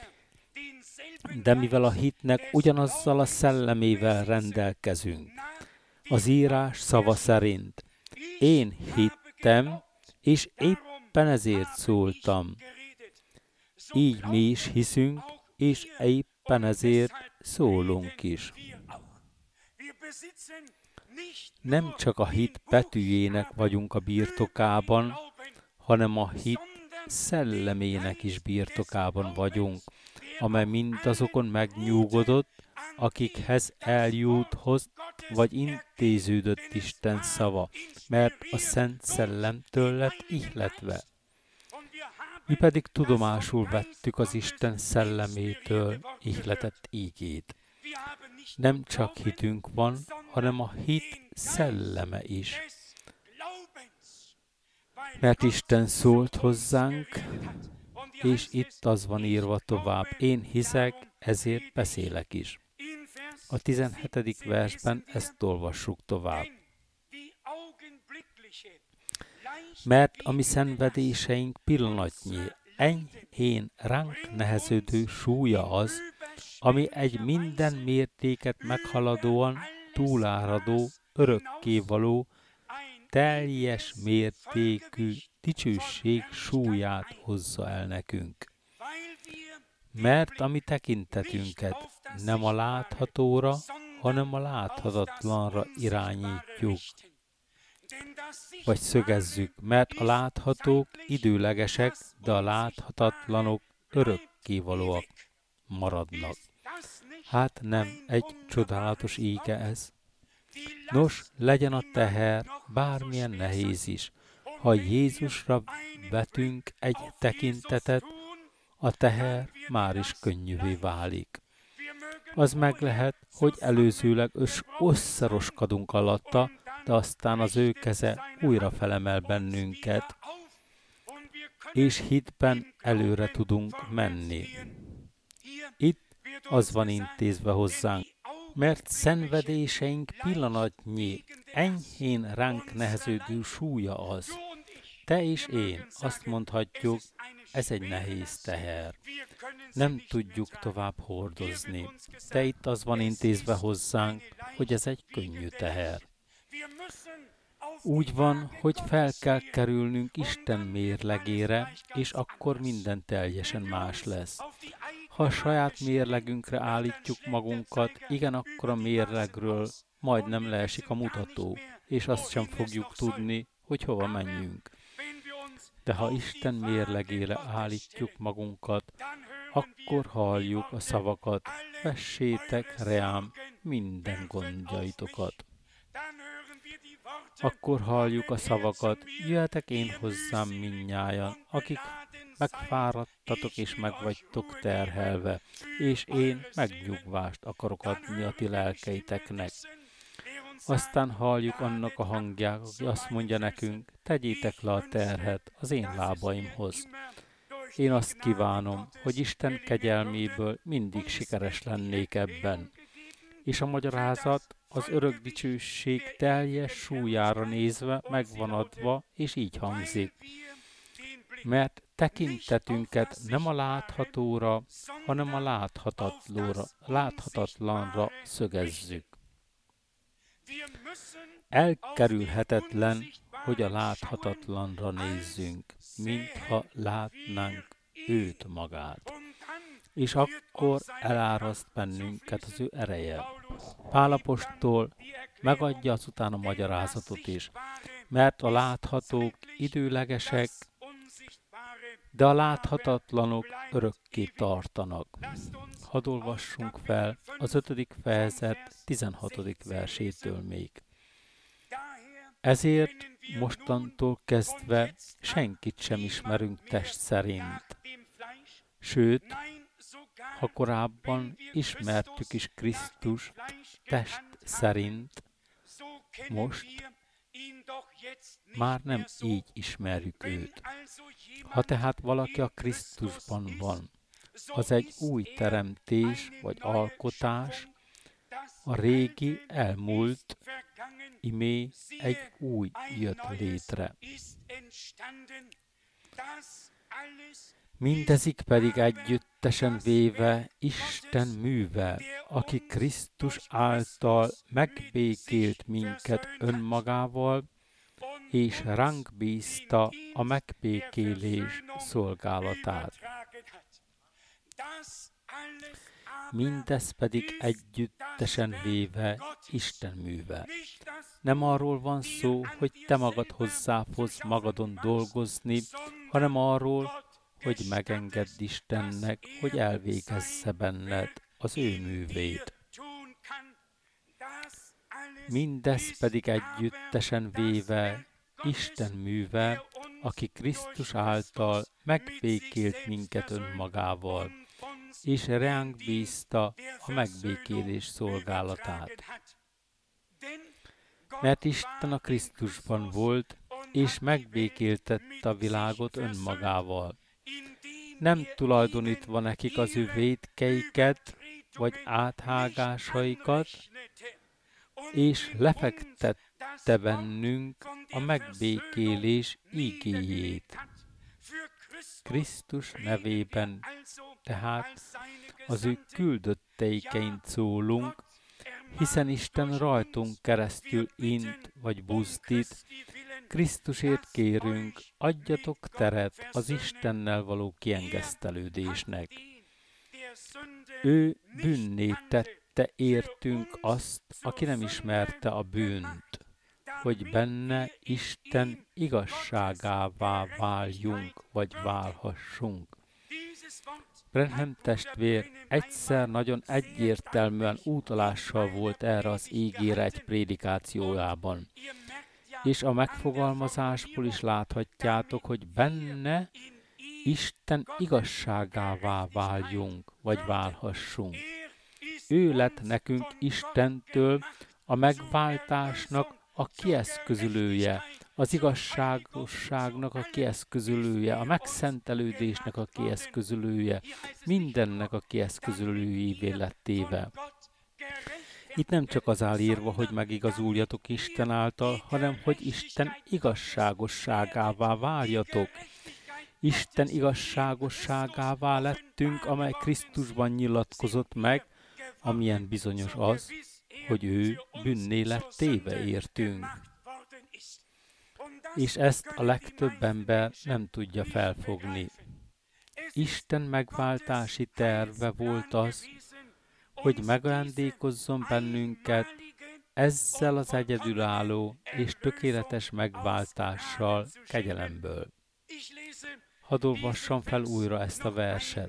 De mivel a hitnek ugyanazzal a szellemével rendelkezünk, az írás szava szerint, én hittem, és éppen ezért szóltam. Így mi is hiszünk, és éppen ezért szólunk is. Nem csak a hit betűjének vagyunk a birtokában, hanem a hit szellemének is birtokában vagyunk, amely mindazokon megnyugodott, akikhez eljuthozt vagy intéződött Isten szava, mert a Szent Szellemtől lett ihletve. Mi pedig tudomásul vettük az Isten szellemétől ihletett ígét. Nem csak hitünk van, hanem a hit szelleme is. Mert Isten szólt hozzánk, és itt az van írva tovább. Én hiszek, ezért beszélek is. A 17. versben ezt olvassuk tovább. mert a mi szenvedéseink pillanatnyi, enyhén ránk neheződő súlya az, ami egy minden mértéket meghaladóan túláradó, örökkévaló, teljes mértékű dicsőség súlyát hozza el nekünk. Mert a mi tekintetünket nem a láthatóra, hanem a láthatatlanra irányítjuk, vagy szögezzük, mert a láthatók időlegesek, de a láthatatlanok örökkévalóak maradnak. Hát nem egy csodálatos íge ez? Nos, legyen a teher bármilyen nehéz is, ha Jézusra vetünk egy tekintetet, a teher már is könnyűvé válik. Az meg lehet, hogy előzőleg összeroskadunk alatta, de aztán az ő keze újra felemel bennünket, és hitben előre tudunk menni. Itt az van intézve hozzánk, mert szenvedéseink pillanatnyi, enyhén ránk neheződő súlya az. Te és én azt mondhatjuk, ez egy nehéz teher. Nem tudjuk tovább hordozni. De itt az van intézve hozzánk, hogy ez egy könnyű teher. Úgy van, hogy fel kell kerülnünk Isten mérlegére, és akkor minden teljesen más lesz. Ha a saját mérlegünkre állítjuk magunkat, igen, akkor a mérlegről majdnem leesik a mutató, és azt sem fogjuk tudni, hogy hova menjünk. De ha Isten mérlegére állítjuk magunkat, akkor halljuk a szavakat, vessétek reám minden gondjaitokat. Akkor halljuk a szavakat, jöhetek én hozzám mindnyájan, akik megfáradtatok és megvagytok terhelve, és én megnyugvást akarok adni a ti lelkeiteknek. Aztán halljuk annak a hangját, aki azt mondja nekünk, tegyétek le a terhet az én lábaimhoz. Én azt kívánom, hogy Isten kegyelméből mindig sikeres lennék ebben. És a magyarázat az örök dicsőség teljes súlyára nézve megvan adva, és így hangzik. Mert tekintetünket nem a láthatóra, hanem a láthatatlanra szögezzük. Elkerülhetetlen, hogy a láthatatlanra nézzünk, mintha látnánk őt magát. És akkor eláraszt bennünket az ő ereje. Pál apostol megadja azután a magyarázatot is, mert a láthatók időlegesek, de a láthatatlanok örökké tartanak. Hadd olvassunk fel az 5. fejezet 16. versétől még. Ezért mostantól kezdve senkit sem ismerünk test szerint. Sőt, ha korábban ismertük is Krisztus test szerint, most már nem így ismerjük őt. Ha tehát valaki a Krisztusban van, az egy új teremtés vagy alkotás, a régi elmúlt, imé egy új jött létre. Mindezik pedig együttesen véve Isten műve, aki Krisztus által megbékélt minket önmagával, és ránk bízta a megbékélés szolgálatát. Mindez pedig együttesen véve Isten műve. Nem arról van szó, hogy te magad hozzáfogsz magadon dolgozni, hanem arról, hogy megengedd Istennek, hogy elvégezze benned az ő művét. Mindez pedig együttesen véve Isten műve, aki Krisztus által megbékélt minket önmagával, és ránk bízta a megbékélés szolgálatát. Mert Isten a Krisztusban volt, és megbékéltette a világot önmagával, nem tulajdonítva nekik az ő vétkeiket, vagy áthágásaikat, és lefektette bennünk a megbékélés igéjét. Krisztus nevében tehát az ő küldötteiként szólunk, hiszen Isten rajtunk keresztül int vagy buzdít. Krisztusért kérünk, adjatok teret az Istennel való kiengesztelődésnek. Ő bűnné tette értünk azt, aki nem ismerte a bűnt, hogy benne Isten igazságává váljunk, vagy válhassunk. Branham testvér egyszer nagyon egyértelműen utalással volt erre az ígére egy prédikációjában. És a megfogalmazásból is láthatjátok, hogy benne Isten igazságává váljunk, vagy válhassunk. Ő lett nekünk Istentől a megváltásnak a kieszközülője, az igazságosságnak a kieszközülője, a megszentelődésnek a kieszközülője, mindennek a kieszközülőjévé lett téve. Itt nem csak az áll írva, hogy megigazuljatok Isten által, hanem hogy Isten igazságosságává váljatok. Isten igazságosságává lettünk, amely Krisztusban nyilatkozott meg, amilyen bizonyos az, hogy ő bűnné lett téve értünk. És ezt a legtöbb ember nem tudja felfogni. Isten megváltási terve volt az, hogy megajándékozzon bennünket ezzel az egyedülálló és tökéletes megváltással kegyelemből. Hadd olvassam fel újra ezt a verset.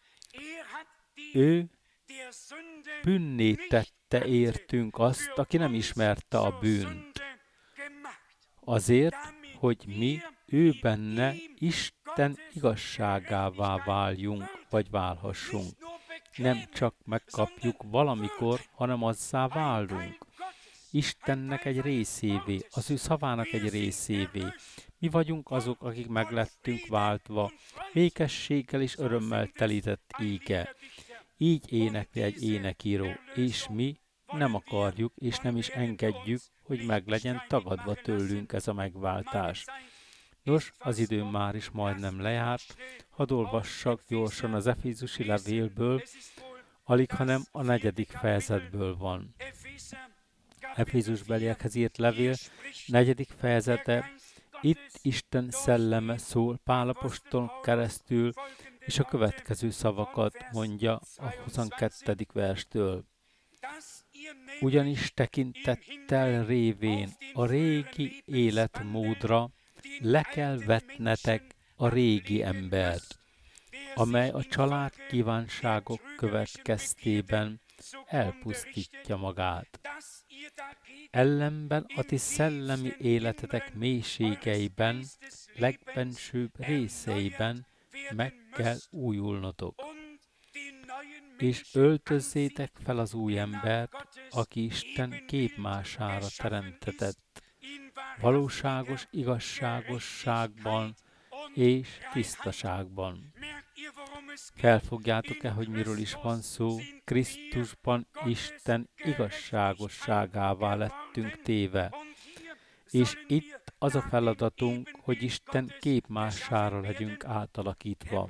Ő bűnné tette értünk azt, aki nem ismerte a bűnt. Azért, hogy mi ő benne Isten igazságává váljunk, vagy válhassunk. Nem csak megkapjuk valamikor, hanem azzá válunk. Istennek egy részévé, az ő szavának egy részévé. Mi vagyunk azok, akik meglettünk váltva, békességgel és örömmel telített ége. Így énekli egy énekíró, és mi nem akarjuk, és nem is engedjük, hogy meg legyen tagadva tőlünk ez a megváltás. Nos, az időm már is majdnem lejárt, hadd olvassak gyorsan az Efézusi levélből, alighanem a 4. fejezetből van. Efézusbeliekhez írt levél 4. fejezete, itt Isten szelleme szól Pál apostolon keresztül, és a következő szavakat mondja a 22. verstől. Ugyanis tekintettel révén a régi életmódra le kell vetnetek a régi embert, amely a család kívánságok következtében elpusztítja magát. Ellenben a ti szellemi életetek mélységeiben, legbensőbb részeiben meg kell újulnotok. És öltözzétek fel az új embert, aki Isten képmására teremtetett, valóságos igazságosságban és tisztaságban. Felfogjátok-e, hogy miről is van szó? Krisztusban Isten igazságosságává lettünk téve. És itt az a feladatunk, hogy Isten képmására legyünk átalakítva.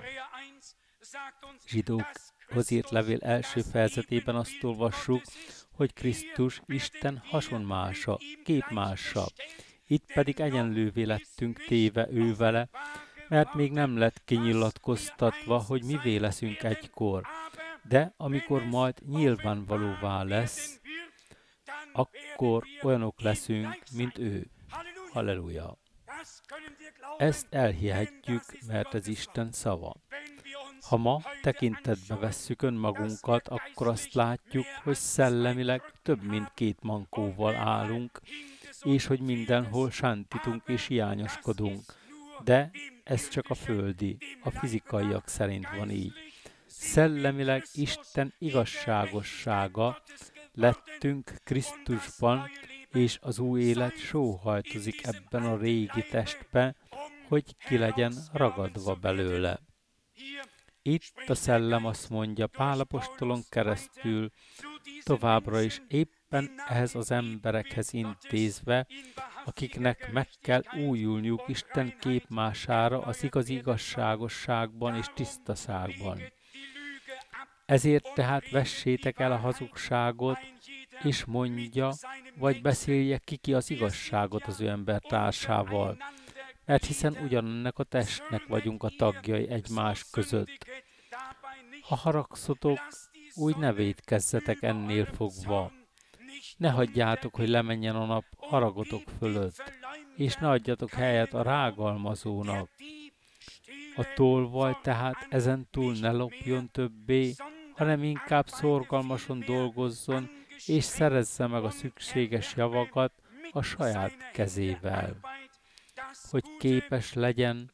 Zsidókhoz írt levél első fejezetében azt olvassuk, hogy Krisztus Isten hasonmása, képmása. Itt pedig egyenlővé lettünk téve ővele, mert még nem lett kinyilatkoztatva, hogy mivé leszünk egykor. De amikor majd nyilvánvalóvá lesz, akkor olyanok leszünk, mint ő. Halleluja! Ezt elhihetjük, mert ez Isten szava. Ha ma tekintetbe vesszük önmagunkat, akkor azt látjuk, hogy szellemileg több mint 2 mankóval állunk, és hogy mindenhol sántítunk és hiányoskodunk. De ez csak a földi, a fizikaiak szerint van így. Szellemileg Isten igazságossága lettünk Krisztusban, és az új élet sóhajtozik ebben a régi testben, hogy ki legyen ragadva belőle. Itt a szellem azt mondja Pál apostolon keresztül, továbbra is éppen ehhez az emberekhez intézve, akiknek meg kell újulniuk Isten képmására az igazi igazságosságban és tisztaságban. Ezért tehát vessétek el a hazugságot, és mondja, vagy beszélje ki az igazságot az ő embertársával, mert hiszen ugyanennek a testnek vagyunk a tagjai egymás között. Ha haragszotok, úgy ne vétkezzetek ennél fogva. Ne hagyjátok, hogy lemenjen a nap haragotok fölött, és ne adjatok helyet a rágalmazónak. A tolvaj tehát ezentúl ne lopjon többé, hanem inkább szorgalmason dolgozzon, és szerezze meg a szükséges javakat a saját kezével, hogy képes legyen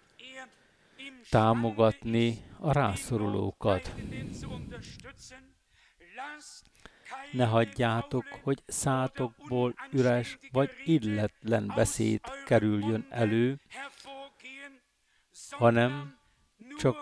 támogatni a rászorulókat. Ne hagyjátok, hogy szátokból üres vagy illetlen beszéd kerüljön elő, hanem csak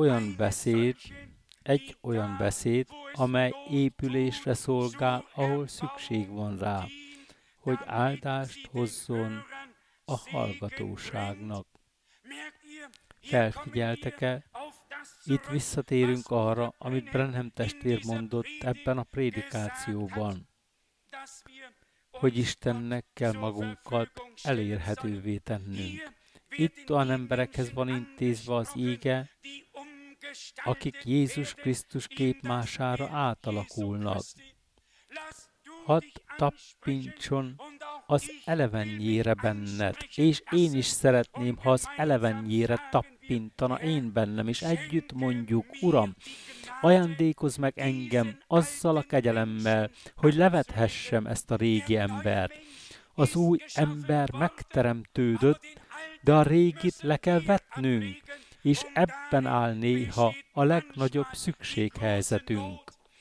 egy olyan beszéd, amely épülésre szolgál, ahol szükség van rá, hogy áldást hozzon a hallgatóságnak. Felfigyeltek-e? Itt visszatérünk arra, amit Branham testvér mondott ebben a prédikációban, hogy Istennek kell magunkat elérhetővé tennünk. Itt olyan emberekhez van intézve az íge, akik Jézus Krisztus képmására átalakulnak. Hadd tappintson az elevennyére benned, és én is szeretném, ha az elevennyére tappintana én bennem, és együtt mondjuk, Uram, ajándékozz meg engem azzal a kegyelemmel, hogy levethessem ezt a régi embert. Az új ember megteremtődött, de a régit le kell vetnünk, és ebben áll néha a legnagyobb szükséghelyzetünk.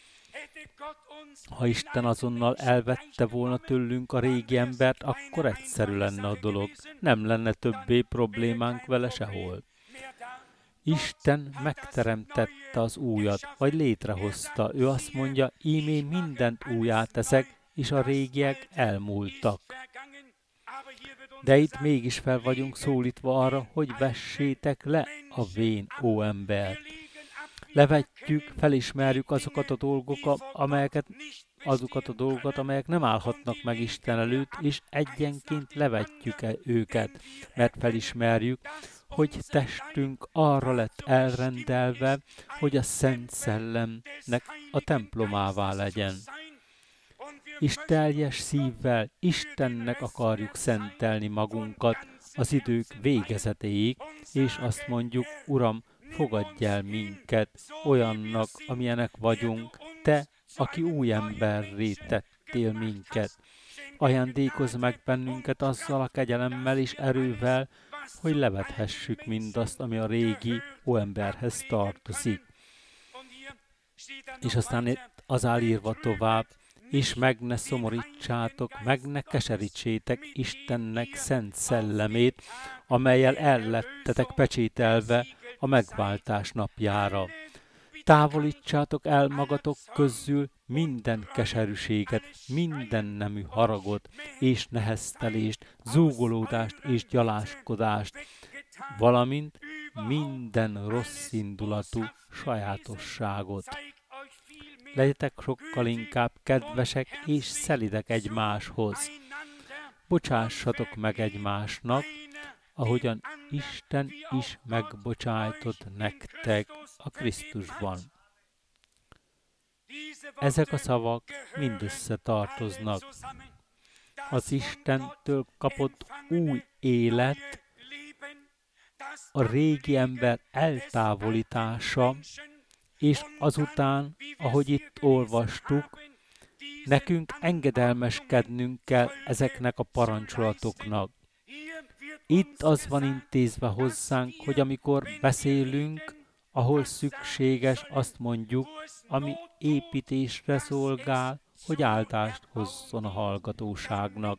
Ha Isten azonnal elvette volna tőlünk a régi embert, akkor egyszerű lenne a dolog, nem lenne többé problémánk vele sehol. Isten megteremtette az újat, vagy létrehozta. Ő azt mondja, ímé mindent újjá teszek, és a régiek elmúltak. De itt mégis fel vagyunk szólítva arra, hogy vessétek le a vén óembert. Levetjük, felismerjük azokat a dolgokat, amelyek nem állhatnak meg Isten előtt, és egyenként levetjük őket, mert felismerjük, hogy testünk arra lett elrendelve, hogy a Szent Szellemnek a templomává legyen. És teljes szívvel Istennek akarjuk szentelni magunkat az idők végezetéig, és azt mondjuk, Uram, fogadj el minket olyannak, amilyenek vagyunk, Te, aki új emberré tettél minket. Ajándékozz meg bennünket azzal a kegyelemmel és erővel, hogy levethessük mindazt, ami a régi óemberhez tartozik. És aztán itt az áll írva tovább, és meg ne szomorítsátok, meg ne keserítsétek Istennek szent szellemét, amellyel ellettetek pecsételve a megváltás napjára. Távolítsátok el magatok közül minden keserűséget, minden nemű haragot és neheztelést, zúgolódást és gyaláskodást, valamint minden rosszindulatú sajátosságot. Legyetek sokkal inkább kedvesek és szelidek egymáshoz. Bocsássatok meg egymásnak, ahogyan Isten is megbocsájtott nektek a Krisztusban. Ezek a szavak mind összetartoznak. Az Istentől kapott új élet, a régi ember eltávolítása, és azután, ahogy itt olvastuk, nekünk engedelmeskednünk kell ezeknek a parancsolatoknak. Itt az van intézve hozzánk, hogy amikor beszélünk, ahol szükséges, azt mondjuk, ami építésre szolgál, hogy áldást hozzon a hallgatóságnak.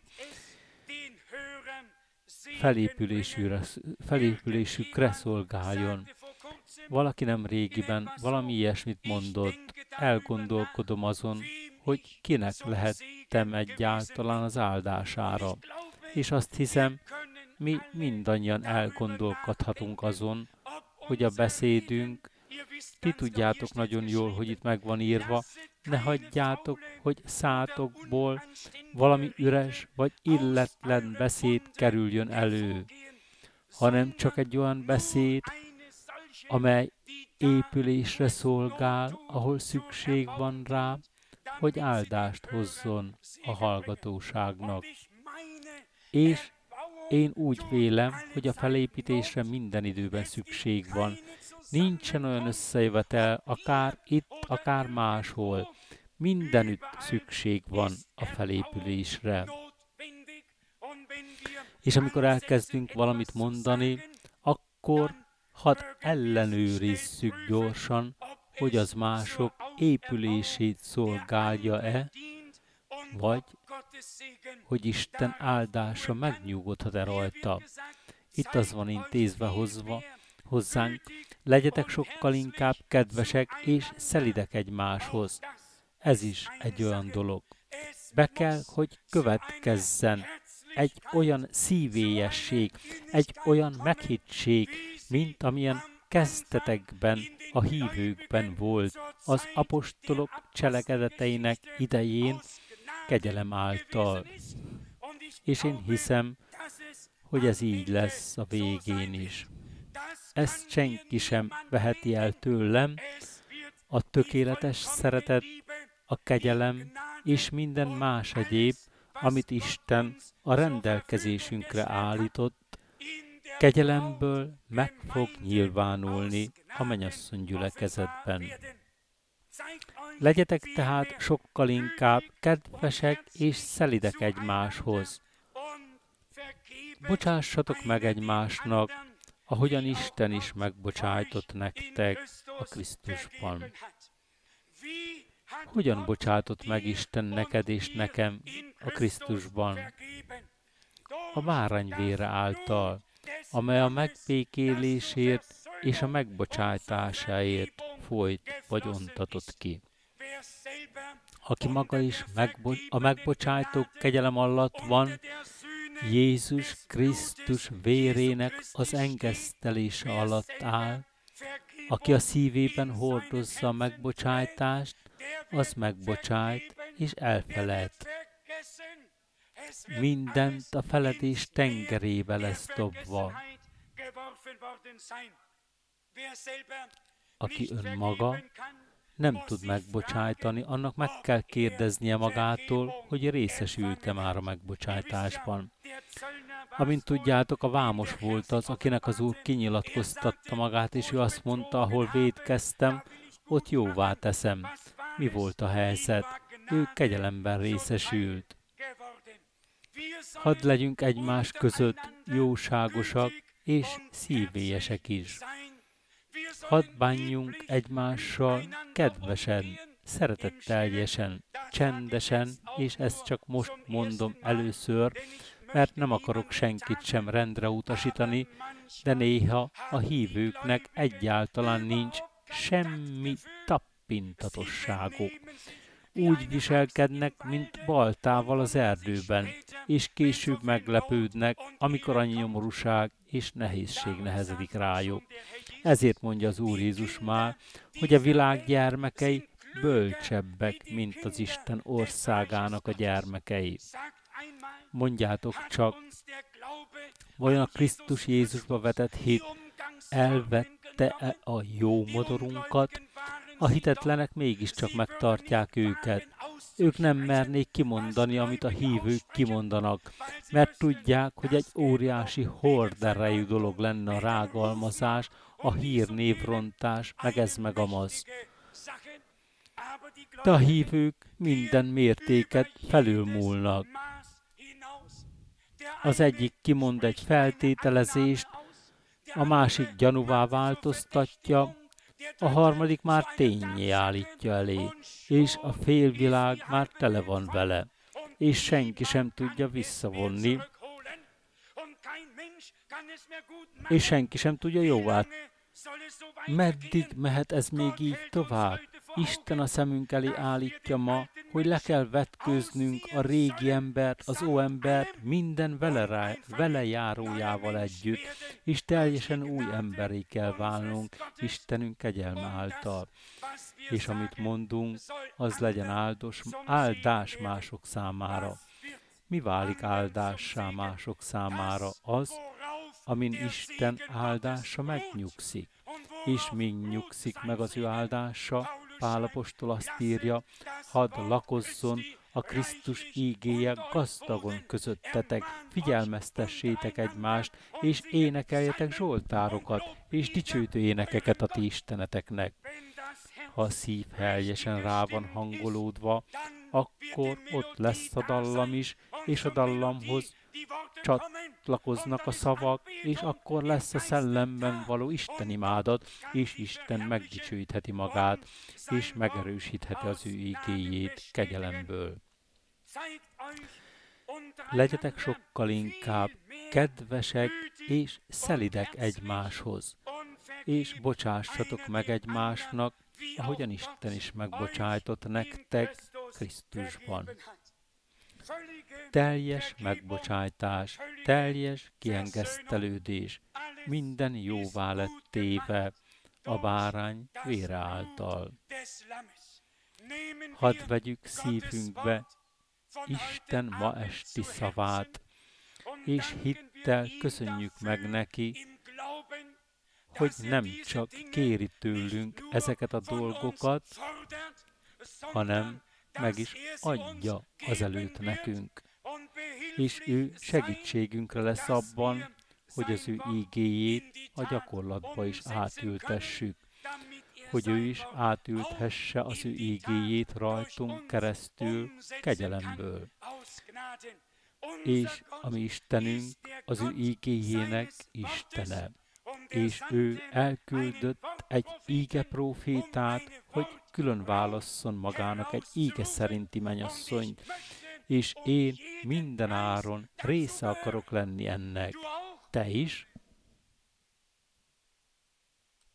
Felépülésükre szolgáljon. Valaki nem régiben valami ilyesmit mondott, elgondolkodom azon, hogy kinek lehettem egyáltalán az áldására. És azt hiszem, mi mindannyian elgondolkodhatunk azon, hogy a beszédünk, ti tudjátok nagyon jól, hogy itt meg van írva, ne hagyjátok, hogy szátokból valami üres vagy illetlen beszéd kerüljön elő, hanem csak egy olyan beszéd, amely épülésre szolgál, ahol szükség van rá, hogy áldást hozzon a hallgatóságnak. És én úgy vélem, hogy a felépítésre minden időben szükség van. Nincsen olyan összejövetel, akár itt, akár máshol. Mindenütt szükség van a felépülésre. És amikor elkezdünk valamit mondani, akkor hadd ellenőrizzük gyorsan, hogy az mások épülését szolgálja-e, vagy hogy Isten áldása megnyugodhat-e rajta. Itt az van intézve hozzánk, legyetek sokkal inkább kedvesek és szelidek egymáshoz. Ez is egy olyan dolog. Be kell, hogy következzen egy olyan szívélyesség, egy olyan meghittség, mint amilyen kezdetekben a hívőkben volt az apostolok cselekedeteinek idején kegyelem által. És én hiszem, hogy ez így lesz a végén is. Ezt senki sem veheti el tőlem, a tökéletes szeretet, a kegyelem és minden más egyéb, amit Isten a rendelkezésünkre állított, kegyelemből meg fog nyilvánulni a mennyasszony gyülekezetben. Legyetek tehát sokkal inkább kedvesek és szelidek egymáshoz. Bocsássatok meg egymásnak, ahogyan Isten is megbocsájtott nektek a Krisztusban. Hogyan bocsátott meg Isten neked és nekem a Krisztusban? A bárányvére által, amely a megbékélésért és a megbocsátásáért folyt vagy ontatott ki. Aki maga is a megbocsájtók kegyelem alatt van, Jézus Krisztus vérének az engesztelése alatt áll, aki a szívében hordozza a megbocsájtást, az megbocsájt és elfelejt. Mindent a feledés tengerébe lesz dobva. Aki önmaga nem tud megbocsájtani, annak meg kell kérdeznie magától, hogy részesült-e már a megbocsájtásban. Amint tudjátok, a vámos volt az, akinek az Úr kinyilatkoztatta magát, és ő azt mondta, ahol vétkeztem, ott jóvá teszem. Mi volt a helyzet? Ő kegyelemben részesült. Hadd legyünk egymás között jóságosak és szívélyesek is. Hadd bánjunk egymással kedvesen, szeretetteljesen, csendesen, és ezt csak most mondom először, mert nem akarok senkit sem rendre utasítani, de néha a hívőknek egyáltalán nincs semmi tappintatosságuk. Úgy viselkednek, mint baltával az erdőben, és később meglepődnek, amikor a nyomorúság és nehézség nehezedik rájuk. Ezért mondja az Úr Jézus már, hogy a világ gyermekei bölcsebbek, mint az Isten országának a gyermekei. Mondjátok csak, vajon a Krisztus Jézusba vetett hit elvette-e a jó modorunkat? A hitetlenek mégiscsak megtartják őket. Ők nem mernék kimondani, amit a hívők kimondanak, mert tudják, hogy egy óriási horderejű dolog lenne a rágalmazás, a hírnévrontás, meg ez meg amaz. De a hívők minden mértéket felülmúlnak. Az egyik kimond egy feltételezést, a másik gyanúvá változtatja, a harmadik már ténnyé állítja elé, és a félvilág már tele van vele, és senki sem tudja visszavonni, és senki sem tudja jóvá. Meddig mehet ez még így tovább? Isten a szemünk elé állítja ma, hogy le kell vetkőznünk a régi embert, az óembert minden vele járójával együtt, és teljesen új emberé kell válnunk Istenünk kegyelme által. És amit mondunk, az legyen áldás mások számára. Mi válik áldássá mások számára? Az, amin Isten áldása megnyugszik. És míg nyugszik meg az ő áldása, Pál apostol azt írja, hadd lakozzon a Krisztus ígéje gazdagon közöttetek, figyelmeztessétek egymást, és énekeljetek zsoltárokat, és dicsőítő énekeket a ti isteneteknek. Ha a szív helyesen rá van hangolódva, akkor ott lesz a dallam is, és a dallamhoz csatlakoznak a szavak, és akkor lesz a szellemben való istenimádat, és Isten megdicsőítheti magát, és megerősítheti az ő igéjét kegyelemből. Legyetek sokkal inkább kedvesek és szelidek egymáshoz, és bocsássatok meg egymásnak, ahogyan Isten is megbocsájtott nektek Krisztusban. Teljes megbocsájtás, teljes kiengesztelődés, minden jóvá lett téve a bárány vére által. Hadd vegyük szívünkbe Isten ma esti szavát, és hittel köszönjük meg neki, hogy nem csak kéri tőlünk ezeket a dolgokat, hanem meg is adja azelőtt nekünk. És ő segítségünkre lesz abban, hogy az ő ígéjét a gyakorlatba is átültessük, hogy ő is átülthesse az ő ígéjét rajtunk keresztül kegyelemből. És a mi Istenünk az ő ígéjének Istene, és ő elküldött egy ígeprófétát, hogy külön válasszon magának egy íge szerinti mennyasszonyt, és én minden áron része akarok lenni ennek. Te is?